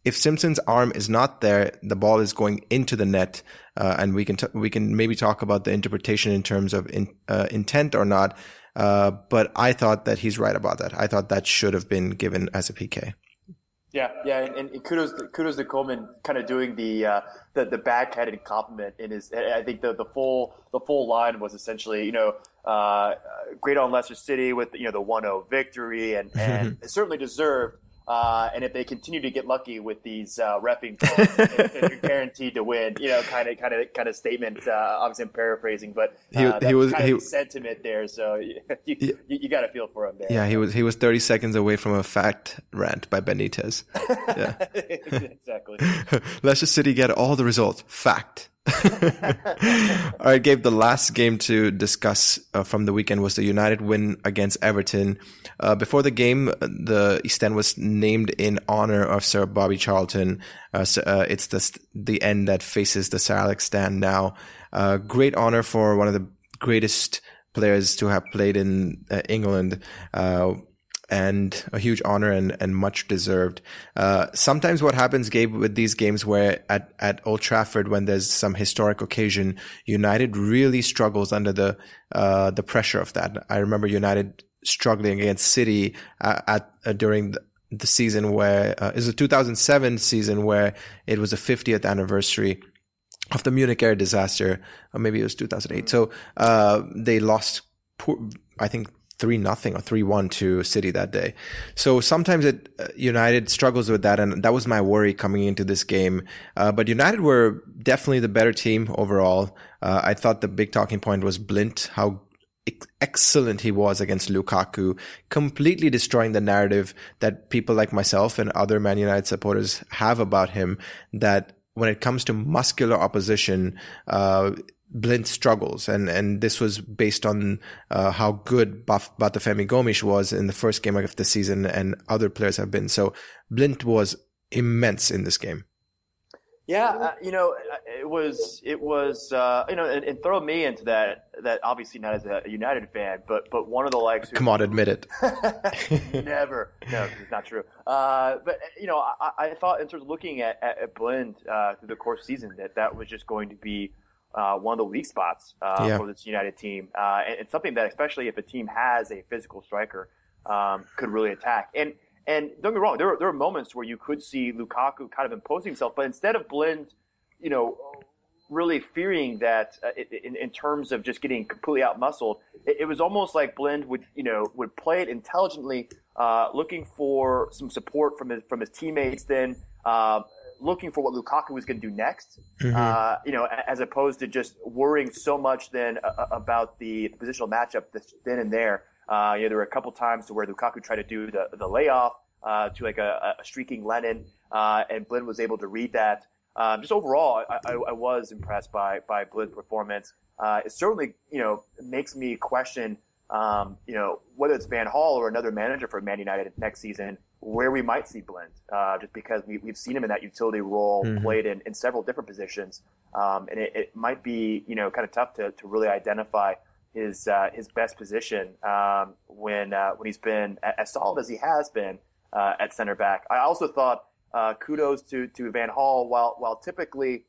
if Simpson's arm is not there, the ball is going into the net, uh, and we can t- we can maybe talk about the interpretation in terms of in, uh, intent or not. Uh, but I thought that he's right about that. I thought that should have been given as a P K. Yeah, yeah, and, and kudos kudos to Coleman, kind of doing the uh, the the backhanded compliment in his. I think the the full the full line was essentially, you know, uh, great on Leicester City with, you know, the one oh victory, and and certainly deserved. Uh, and if they continue to get lucky with these uh, reffing calls, they're guaranteed to win. You know, kind of, kind of, kind of statement. Uh, obviously, I'm paraphrasing, but uh, he, that's he was, kind of he, the sentiment there. So you, you, you got to feel for him there. Yeah, he was he was thirty seconds away from a fact rant by Benitez. Yeah, exactly. Leicester City get all the results. Fact. All right, Gabe, the last game to discuss uh, from the weekend was the United win against Everton. Uh, before the game, the East End was named in honor of Sir Bobby Charlton. Uh, so, uh, it's the the end that faces the Sir Alex stand now. Uh, great honor for one of the greatest players to have played in uh, England. Uh, And a huge honor and, and much deserved. Uh, sometimes what happens, Gabe, with these games where at, at Old Trafford, when there's some historic occasion, United really struggles under the, uh, the pressure of that. I remember United struggling against City uh, at, uh, during the, the season where, uh, it was a two thousand seven season where it was the fiftieth anniversary of the Munich air disaster. Or maybe it was two thousand eight. So, uh, they lost, poor, I think, three nothing or three one to City that day. So sometimes it, uh, United struggles with that, and that was my worry coming into this game. Uh, but United were definitely the better team overall. Uh, I thought the big talking point was Blint, how ex- excellent he was against Lukaku, completely destroying the narrative that people like myself and other Man United supporters have about him, that when it comes to muscular opposition, uh, Blint struggles, and, and this was based on uh, how good Baf- Batafemi Gomes was in the first game of the season, and other players have been. So Blint was immense in this game. Yeah, uh, you know, it was it was uh, you know, and, and throw me into that. That obviously not as a United fan, but but one of the likes. Who, Come on, admit it. Never, no, it's not true. Uh, but you know, I, I thought in terms of looking at at Blint uh, through the course of the season, that that was just going to be Uh, one of the weak spots uh, yeah. for this United team. Uh, and it's something that, especially if a team has a physical striker, um, could really attack. And and don't get me wrong, there were, there were moments where you could see Lukaku kind of imposing himself, but instead of Blint, you know, really fearing that uh, in, in terms of just getting completely out-muscled, it, it was almost like Blint would, you know, would play it intelligently, uh, looking for some support from his, from his teammates then, uh, looking for what Lukaku was going to do next, mm-hmm. uh, you know, as opposed to just worrying so much then uh, about the positional matchup then and there. Uh, you know, there were a couple times to where Lukaku tried to do the, the layoff uh, to like a, a streaking Lennon, uh, and Blint was able to read that. Um, just overall, I, I, I was impressed by by Blint's performance. Uh, it certainly, you know, makes me question, um, you know, whether it's Van Gaal or another manager for Man United next season, where we might see Blint, uh, just because we, we've seen him in that utility role, mm-hmm. played in, in several different positions. Um, and it, it might be, you know, kind of tough to, to really identify his, uh, his best position, um, when, uh, when he's been as solid as he has been, uh, at center back. I also thought, uh, kudos to, to Van Gaal, while, while typically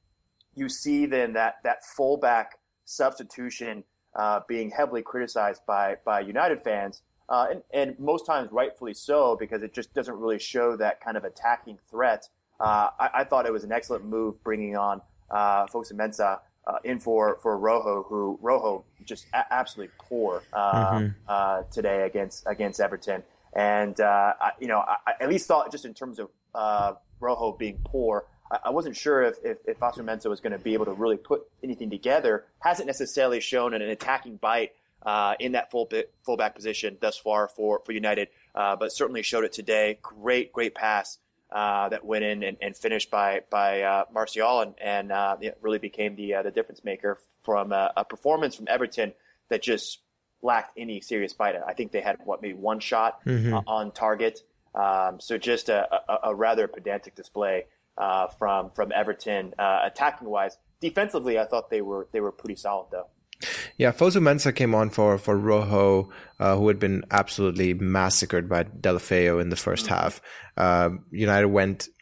you see then that, that fullback substitution, uh, being heavily criticized by, by United fans. Uh, and, and most times rightfully so, because it just doesn't really show that kind of attacking threat. Uh, I, I thought it was an excellent move bringing on uh, Fosu-Mensah uh, in for, for Rojo, who Rojo just a- absolutely poor uh, mm-hmm. uh, today against against Everton. And, uh, I, you know, I, I at least thought just in terms of uh, Rojo being poor, I, I wasn't sure if, if, if Fosu-Mensah was going to be able to really put anything together. Hasn't necessarily shown an attacking bite Uh, in that full bit, fullback position thus far for, for United, uh, but certainly showed it today. Great, great pass uh, that went in and, and finished by by uh, Martial, and, and uh, it really became the uh, the difference maker from a, a performance from Everton that just lacked any serious bite. I think they had what maybe one shot mm-hmm. uh, on target. Um, so just a, a, a rather pedantic display uh, from from Everton uh, attacking wise. Defensively, I thought they were they were pretty solid though. Yeah, Fosu-Mensah came on for, for Rojo, uh, who had been absolutely massacred by Deulofeu in the first mm-hmm. half. Uh, United went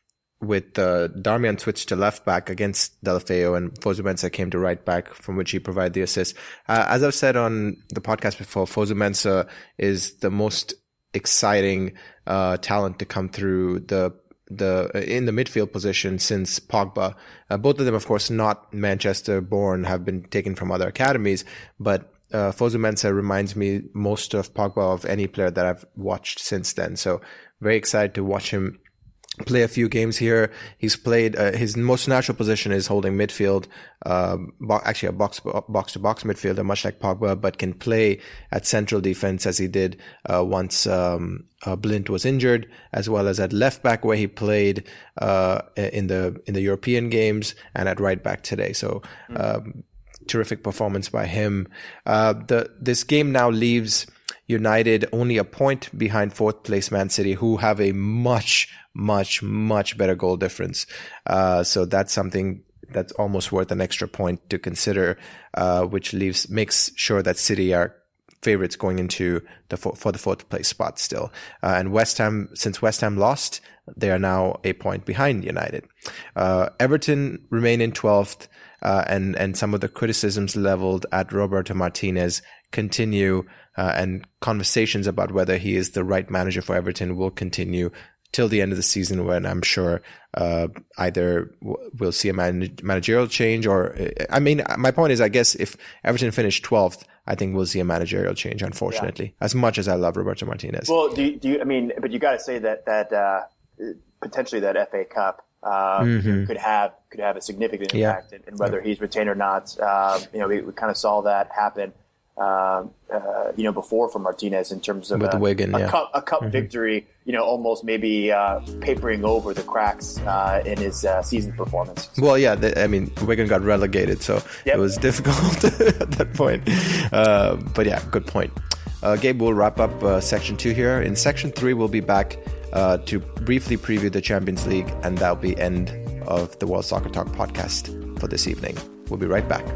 with uh, Darmian switched to left back against Deulofeu, and Fosu-Mensah came to right back, from which he provided the assist. Uh, as I've said on the podcast before, Fosu-Mensah is the most exciting uh, talent to come through the the in the midfield position since Pogba. Uh, both of them, of course, not Manchester born, have been taken from other academies, but uh, Fosu-Mensah reminds me most of Pogba of any player that I've watched since then. So very excited to watch him play a few games here. He's played, uh, his most natural position is holding midfield, uh, bo- actually a box, box to box midfielder, much like Pogba, but can play at central defense as he did, uh, once, um, uh, Blint was injured, as well as at left back where he played, uh, in the, in the European games, and at right back today. So, um, terrific performance by him. Uh, the, this game now leaves United only a point behind fourth place Man City, who have a much, much, much better goal difference. Uh, so that's something that's almost worth an extra point to consider, uh, which leaves, makes sure that City are favorites going into the, for the fourth place spot still. Uh, and West Ham, since West Ham lost, they are now a point behind United. Uh, Everton remain in twelfth, uh, and, and some of the criticisms leveled at Roberto Martinez continue, uh, and conversations about whether he is the right manager for Everton will continue till the end of the season, when I'm sure uh, either we'll see a man- managerial change, or I mean, my point is, I guess if Everton finish twelfth, I think we'll see a managerial change, unfortunately, yeah. As much as I love Roberto Martinez. Well, do you, do you I mean, but you got to say that that uh, potentially that F A Cup uh, mm-hmm. could have could have a significant impact yeah. in, in whether yeah. he's retained or not. Um, you know, we, we kind of saw that happen. Um, uh, you know, before for Martinez in terms of With a, Wigan, a yeah. cup, a cup mm-hmm. victory, you know, almost maybe uh, papering over the cracks uh, in his uh, season performance. Well, yeah, they, I mean, Wigan got relegated, so yep. it was difficult at that point. Uh, but yeah, good point. Uh, Gabe, we'll wrap up uh, section two here. In section three, we'll be back uh, to briefly preview the Champions League, and that'll be end of the World Soccer Talk podcast for this evening. We'll be right back.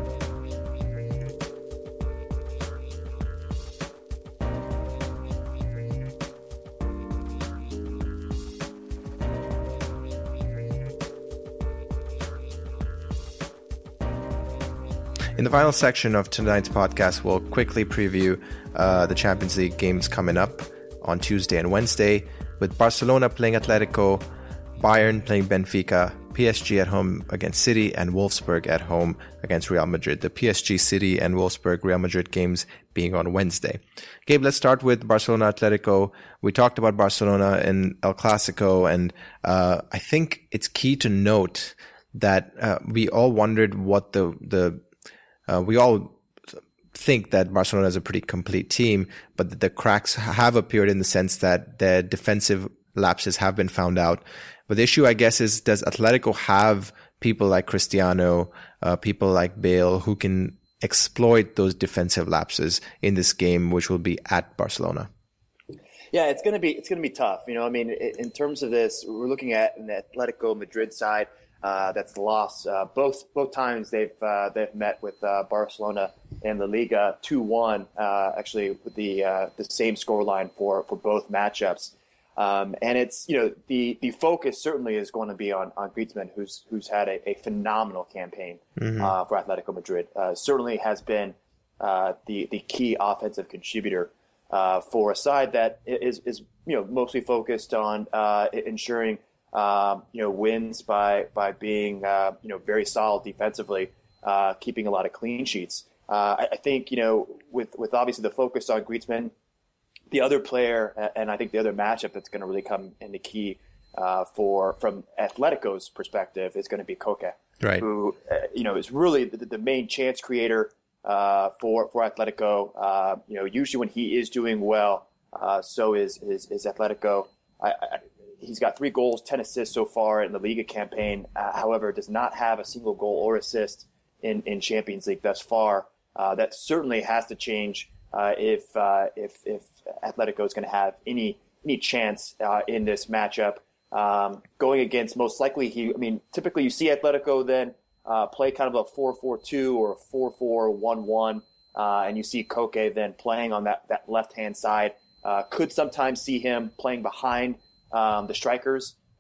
In the final section of tonight's podcast, we'll quickly preview uh, the Champions League games coming up on Tuesday and Wednesday, with Barcelona playing Atletico, Bayern playing Benfica, P S G at home against City, and Wolfsburg at home against Real Madrid. The P S G, City, and Wolfsburg Real Madrid games being on Wednesday. Gabe, let's start with Barcelona Atletico. We talked about Barcelona in El Clasico, and uh, I think it's key to note that uh, we all wondered what the the Uh, we all think that Barcelona is a pretty complete team, but the cracks have appeared in the sense that their defensive lapses have been found out. But the issue, I guess, is does Atletico have people like Cristiano, uh, people like Bale, who can exploit those defensive lapses in this game, which will be at Barcelona? Yeah, it's gonna be it's gonna be tough. You know, I mean, in terms of this, we're looking at the Atletico Madrid side. Uh, that's the loss. Uh, both both times they've uh, they've met with uh, Barcelona in the Liga two one. Uh, actually, with the uh, the same scoreline for for both matchups. Um, and it's you know the the focus certainly is going to be on on Griezmann, who's who's had a, a phenomenal campaign mm-hmm. uh, for Atletico Madrid. Uh, certainly has been uh, the the key offensive contributor uh, for a side that is is you know mostly focused on uh, ensuring. Um, you know, wins by by being uh, you know very solid defensively, uh, keeping a lot of clean sheets. Uh, I, I think you know with with obviously the focus on Griezmann, the other player, and I think the other matchup that's going to really come into key uh, for from Atletico's perspective is going to be Koke, right? Who uh, you know is really the, the main chance creator uh, for for Atletico. Uh, you know, usually when he is doing well, uh, so is is, is Atletico. I, I, He's got three goals, ten assists so far in the Liga campaign. Uh, however, does not have a single goal or assist in, in Champions League thus far. Uh, that certainly has to change uh, if uh, if if Atletico is going to have any any chance uh, in this matchup. Um, going against most likely he. I mean, typically you see Atletico then uh, play kind of a four four two or a four four one one, uh, and you see Koke then playing on that that left hand side. Uh, could sometimes see him playing behind. Um, the strikers,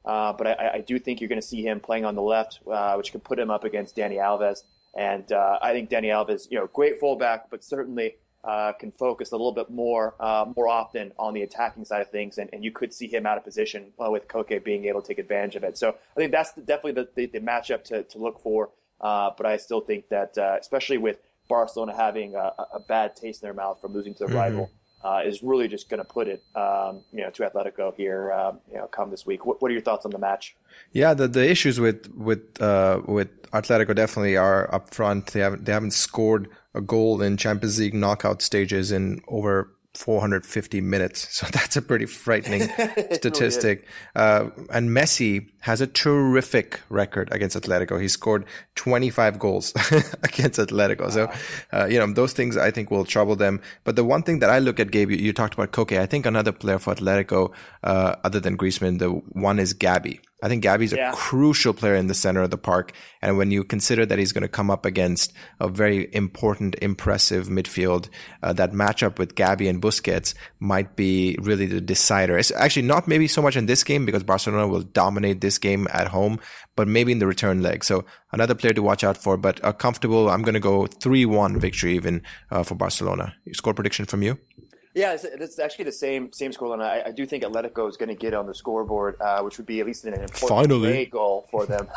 Uh, but I, I do think you're going to see him playing on the left, uh, which could put him up against Dani Alves. And uh, I think Dani Alves, you know, great fullback, but certainly uh, can focus a little bit more uh, more often on the attacking side of things. And, and you could see him out of position uh, with Koke being able to take advantage of it. So I think that's definitely the, the, the matchup to, to look for. Uh, but I still think that, uh, especially with Barcelona having a, a bad taste in their mouth from losing to the mm-hmm. rival, uh, is really just going to put it, um, you know, to Atletico here, um, you know, come this week. What, what are your thoughts on the match? Yeah, the the issues with with uh, with Atletico definitely are up front. They haven't they haven't scored a goal in Champions League knockout stages in over four hundred fifty minutes. So that's a pretty frightening statistic. Really uh, and Messi has a terrific record against Atletico. He scored twenty-five goals against Atletico. Wow. So, uh, you know, those things I think will trouble them. But the one thing that I look at, Gabe, you, you talked about Koke. I think another player for Atletico, uh, other than Griezmann, the one is Gabi. I think Gabi's a yeah. crucial player in the center of the park. And when you consider that he's going to come up against a very important, impressive midfield, uh, that matchup with Gabi and Busquets might be really the decider. It's actually not maybe so much in this game because Barcelona will dominate this game at home, but maybe in the return leg. So another player to watch out for, but a comfortable, I'm going to go three one victory even uh, for Barcelona. Score prediction from you? Yeah, it's, it's actually the same same scoreline. I, I do think Atletico is going to get on the scoreboard, uh, which would be at least an important away goal for them.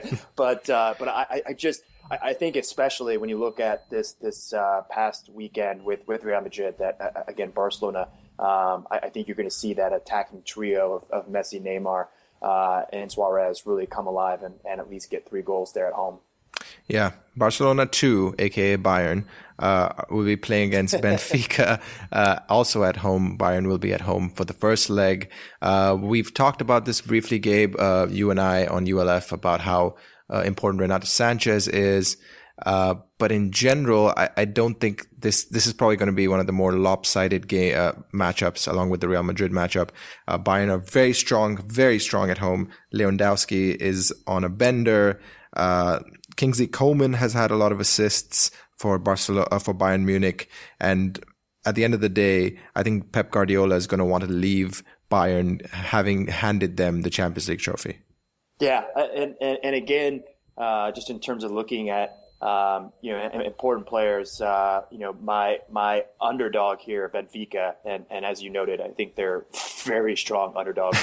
but uh, but I, I just I, I think especially when you look at this this uh, past weekend with, with Real Madrid, that uh, again Barcelona, um, I, I think you're going to see that attacking trio of, of Messi, Neymar, uh, and Suarez really come alive and, and at least get three goals there at home. Yeah, Barcelona two, aka Bayern, uh, will be playing against Benfica, uh, also at home. Bayern will be at home for the first leg. Uh, we've talked about this briefly, Gabe, uh, you and I on U L F about how uh, important Renato Sanchez is. Uh, but in general, I, I don't think this, this is probably going to be one of the more lopsided game, uh, matchups along with the Real Madrid matchup. Uh, Bayern are very strong, very strong at home. Lewandowski is on a bender. Uh, Kingsley Coman has had a lot of assists for Barcelona, uh, for Bayern Munich. And at the end of the day, I think Pep Guardiola is going to want to leave Bayern having handed them the Champions League trophy. Yeah. And, and, and again, uh, just in terms of looking at, um, you know, important players, uh, you know, my, my underdog here, Benfica. And, and as you noted, I think they're very strong underdogs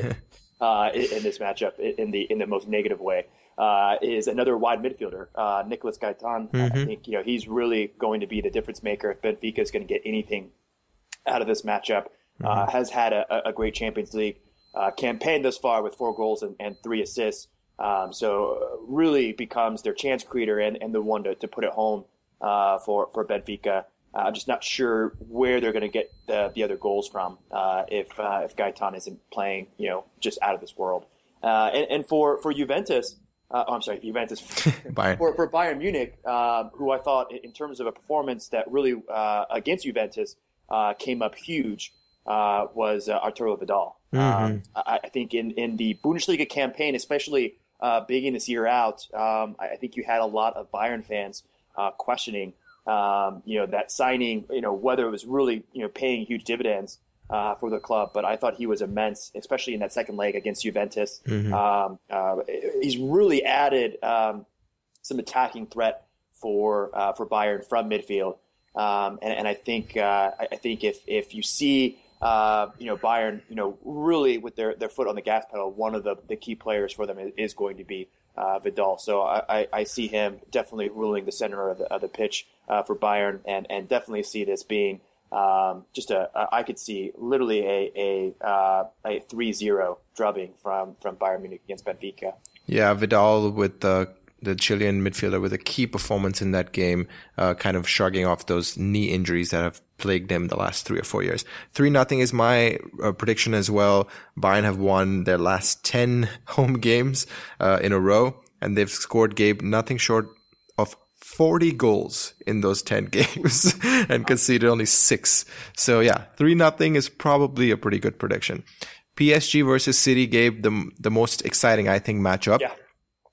uh, in, in this matchup in the, in the most negative way. Uh, is another wide midfielder, uh, Nicolas Gaitan. Mm-hmm. I think, you know, he's really going to be the difference maker if Benfica is going to get anything out of this matchup. Mm-hmm. Uh, has had a, a great Champions League uh, campaign thus far with four goals and, and three assists. Um, so really becomes their chance creator and, and the one to, to put it home uh, for, for Benfica. Uh, I'm just not sure where they're going to get the, the other goals from uh, if uh, if Gaitan isn't playing, you know, just out of this world. Uh, and, and for, for Juventus, Uh, oh, I'm sorry, Juventus. Bayern. For, for Bayern Munich, uh, who I thought in terms of a performance that really uh, against Juventus uh, came up huge, uh, was uh, Arturo Vidal. Mm-hmm. Um, I, I think in, in the Bundesliga campaign, especially uh, beginning this year out, um, I think you had a lot of Bayern fans uh, questioning, um, you know, that signing, you know, whether it was really, you know, paying huge dividends. Uh, for the club, but I thought he was immense, especially in that second leg against Juventus. Mm-hmm. Um, uh, he's really added um, some attacking threat for uh, for Bayern from midfield, um, and, and I think uh, I think if if you see uh, you know Bayern, you know really with their, their foot on the gas pedal, one of the, the key players for them is, is going to be uh, Vidal. So I, I, I see him definitely ruling the center of the, of the pitch uh, for Bayern, and and definitely see this being. Um, just a, I could see literally a a uh, a three zero drubbing from, from Bayern Munich against Benfica. Yeah, Vidal with the the Chilean midfielder with a key performance in that game, uh, kind of shrugging off those knee injuries that have plagued him the last three or four years. Three nothing is my uh, prediction as well. Bayern have won their last ten home games uh, in a row, and they've scored, Gabe, nothing short of forty goals in those ten games and conceded only six. So yeah, three nothing is probably a pretty good prediction. P S G versus City, Gabe, the the most exciting, I think, matchup. Yeah.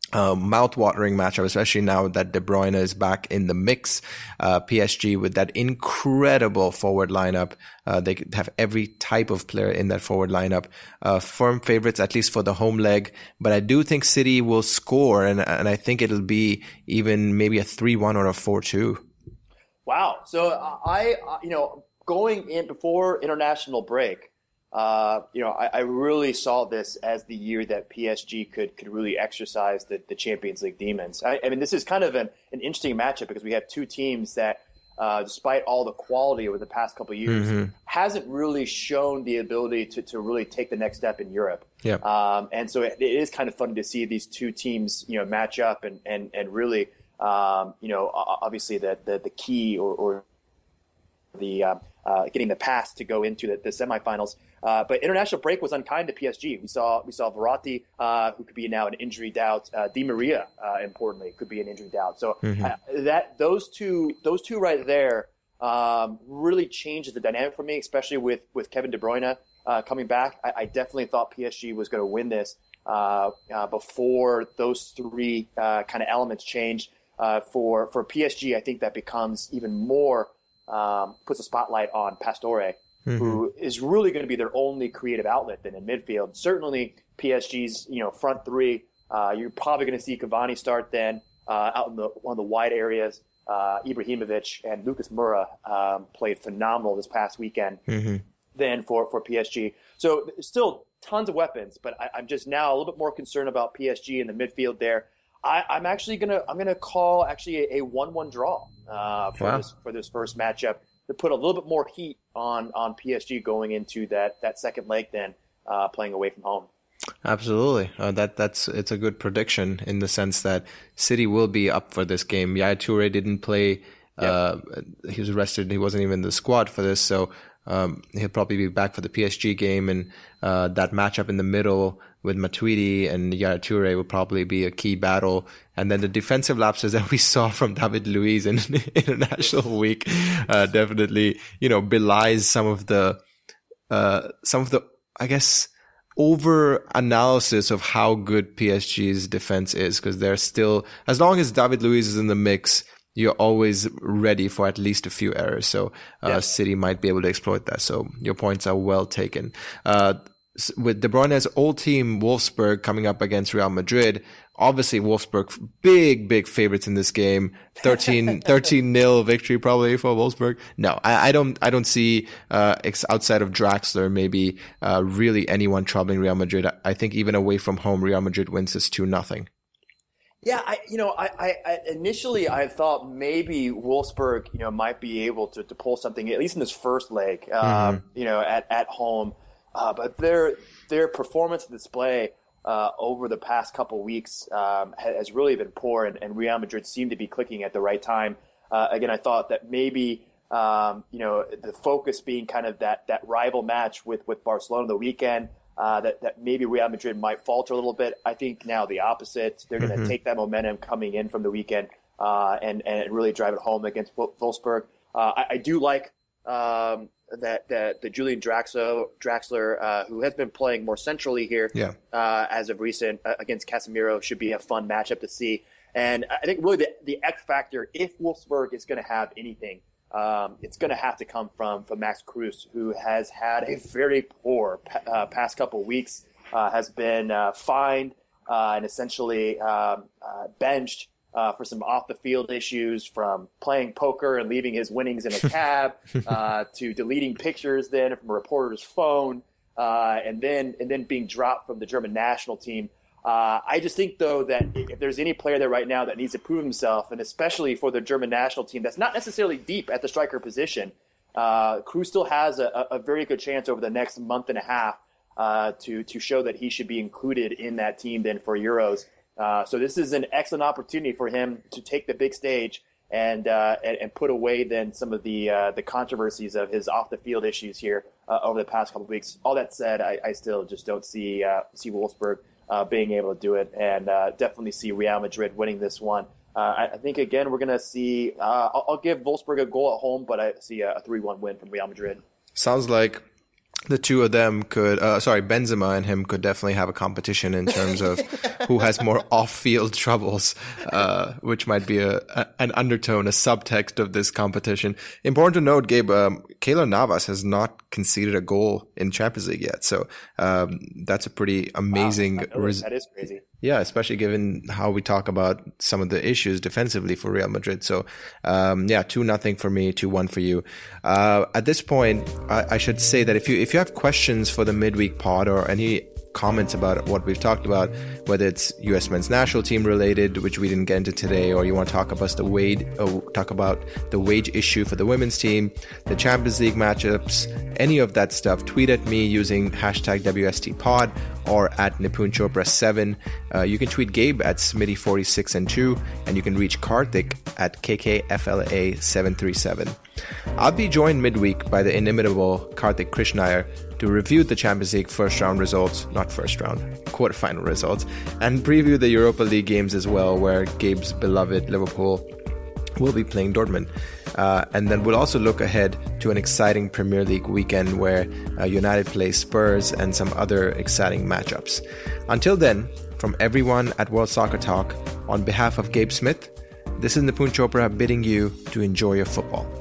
Uh, mouth-watering matchup, especially now that De Bruyne is back in the mix. Uh, P S G with that incredible forward lineup. Uh, they have every type of player in that forward lineup. Uh, firm favorites, at least for the home leg. But I do think City will score, and, and I think it'll be even maybe a three one or a four two. Wow. So I, you know, going in before international break, Uh, you know, I, I really saw this as the year that P S G could could really exercise the, the Champions League demons. I, I mean, this is kind of an, an interesting matchup because we have two teams that, uh, despite all the quality over the past couple of years, mm-hmm. hasn't really shown the ability to, to really take the next step in Europe. Yeah. Um, and so it, it is kind of fun to see these two teams, you know, match up and and and really, um, you know, obviously the the, the key or, or the uh, uh, getting the pass to go into the, the semifinals. Uh, but international break was unkind to P S G. We saw we saw Verratti, uh, who could be now an injury doubt. Uh, Di Maria, uh, importantly, could be an injury doubt. So mm-hmm. uh, that those two those two right there um, really changes the dynamic for me, especially with, with Kevin De Bruyne uh, coming back. I, I definitely thought P S G was going to win this uh, uh, before those three uh, kind of elements changed. Uh, for for P S G, I think that becomes even more um, puts a spotlight on Pastore. Mm-hmm. Who is really going to be their only creative outlet then in midfield. Certainly P S G's, you know, front three, uh, you're probably going to see Cavani start then uh, out in the one of the wide areas. Uh, Ibrahimovic and Lucas Moura um, played phenomenal this past weekend mm-hmm. then for, for P S G. So still tons of weapons, but I, I'm just now a little bit more concerned about P S G in the midfield there. I, I'm actually going to I'm going to call actually a one one draw uh, for, wow. this, for this first matchup, to put a little bit more heat on, on P S G going into that, that second leg then, uh, playing away from home. Absolutely. Uh, that that's it's a good prediction in the sense that City will be up for this game. Yaya Toure didn't play. Uh, yep. He was arrested. He wasn't even in the squad for this. So um, he'll probably be back for the P S G game. And uh, that matchup in the middle with Matuidi and Yaya Toure will probably be a key battle. And then the defensive lapses that we saw from David Luiz in international week uh, definitely, you know, belies some of the, uh, some of the, I guess, over analysis of how good P S G's defense is, because they're still, as long as David Luiz is in the mix, you're always ready for at least a few errors. So uh, yeah. City might be able to exploit that. So your points are well taken. Uh, with De Bruyne's old team, Wolfsburg, coming up against Real Madrid. Obviously, Wolfsburg, big, big favorites in this game. thirteen, thirteen nil victory probably for Wolfsburg. No, I, I don't, I don't see, uh, outside of Draxler, maybe, uh, really anyone troubling Real Madrid. I think even away from home, Real Madrid wins this two nothing. Yeah, I, you know, I, I, I initially I thought maybe Wolfsburg, you know, might be able to, to pull something, at least in this first leg, um, mm-hmm. you know, at, at home. Uh, but their, their performance display, Uh, over the past couple weeks um, has really been poor, and, and Real Madrid seemed to be clicking at the right time. Uh, again, I thought that maybe um, you know the focus being kind of that that rival match with, with Barcelona the weekend, uh, that that maybe Real Madrid might falter a little bit. I think now the opposite. They're going to mm-hmm. take that momentum coming in from the weekend uh, and and really drive it home against Wolfsburg. Uh, I, I do like. Um, that that the Julian Draxler, Draxler uh, who has been playing more centrally here yeah. uh, as of recent uh, against Casemiro, should be a fun matchup to see. And I think really the, the X factor, if Wolfsburg is going to have anything, um, it's going to have to come from, from Max Kruse, who has had a very poor uh, past couple weeks, uh, has been uh, fined uh, and essentially um, uh, benched Uh, for some off-the-field issues, from playing poker and leaving his winnings in a cab, uh, to deleting pictures then from a reporter's phone, uh, and then and then being dropped from the German national team. Uh, I just think, though, that if there's any player there right now that needs to prove himself, and especially for the German national team that's not necessarily deep at the striker position, uh, Kruse still has a, a very good chance over the next month and a half uh, to to show that he should be included in that team then for Euros. Uh, so this is an excellent opportunity for him to take the big stage and uh, and, and put away then some of the uh, the controversies of his off the field issues here uh, over the past couple of weeks. All that said, I, I still just don't see uh, see Wolfsburg uh, being able to do it, and uh, definitely see Real Madrid winning this one. Uh, I, I think again we're going to see. Uh, I'll, I'll give Wolfsburg a goal at home, but I see a three one win from Real Madrid. Sounds like the two of them could, uh, sorry, Benzema and him could definitely have a competition in terms of who has more off-field troubles, uh, which might be a, a an undertone, a subtext of this competition. Important to note, Gabe, um, Keylor Navas has not conceded a goal in Champions League yet. So um, that's a pretty amazing wow, result. That is crazy. Yeah, especially given how we talk about some of the issues defensively for Real Madrid. So, um, yeah, two nothing for me, two one for you. Uh, at this point, I, I should say that if you if you have questions for the midweek pod or any comments about what we've talked about, whether it's U S men's national team related, which we didn't get into today, or you want to talk about the wage, uh, talk about the wage issue for the women's team, the Champions League matchups, any of that stuff, tweet at me using hashtag W S T pod or at Nipun Chopra seven. Uh, you can tweet Gabe at Smitty forty-six and two, and you can reach Karthik at K K F L A seven three seven. I'll be joined midweek by the inimitable Karthik Krishnaiyer to review the Champions League first round results, not first round, quarterfinal results, and preview the Europa League games as well, where Gabe's beloved Liverpool will be playing Dortmund. Uh, and then we'll also look ahead to an exciting Premier League weekend where uh, United plays Spurs and some other exciting matchups. Until then, from everyone at World Soccer Talk, on behalf of Gabe Smith, this is Nipun Chopra bidding you to enjoy your football.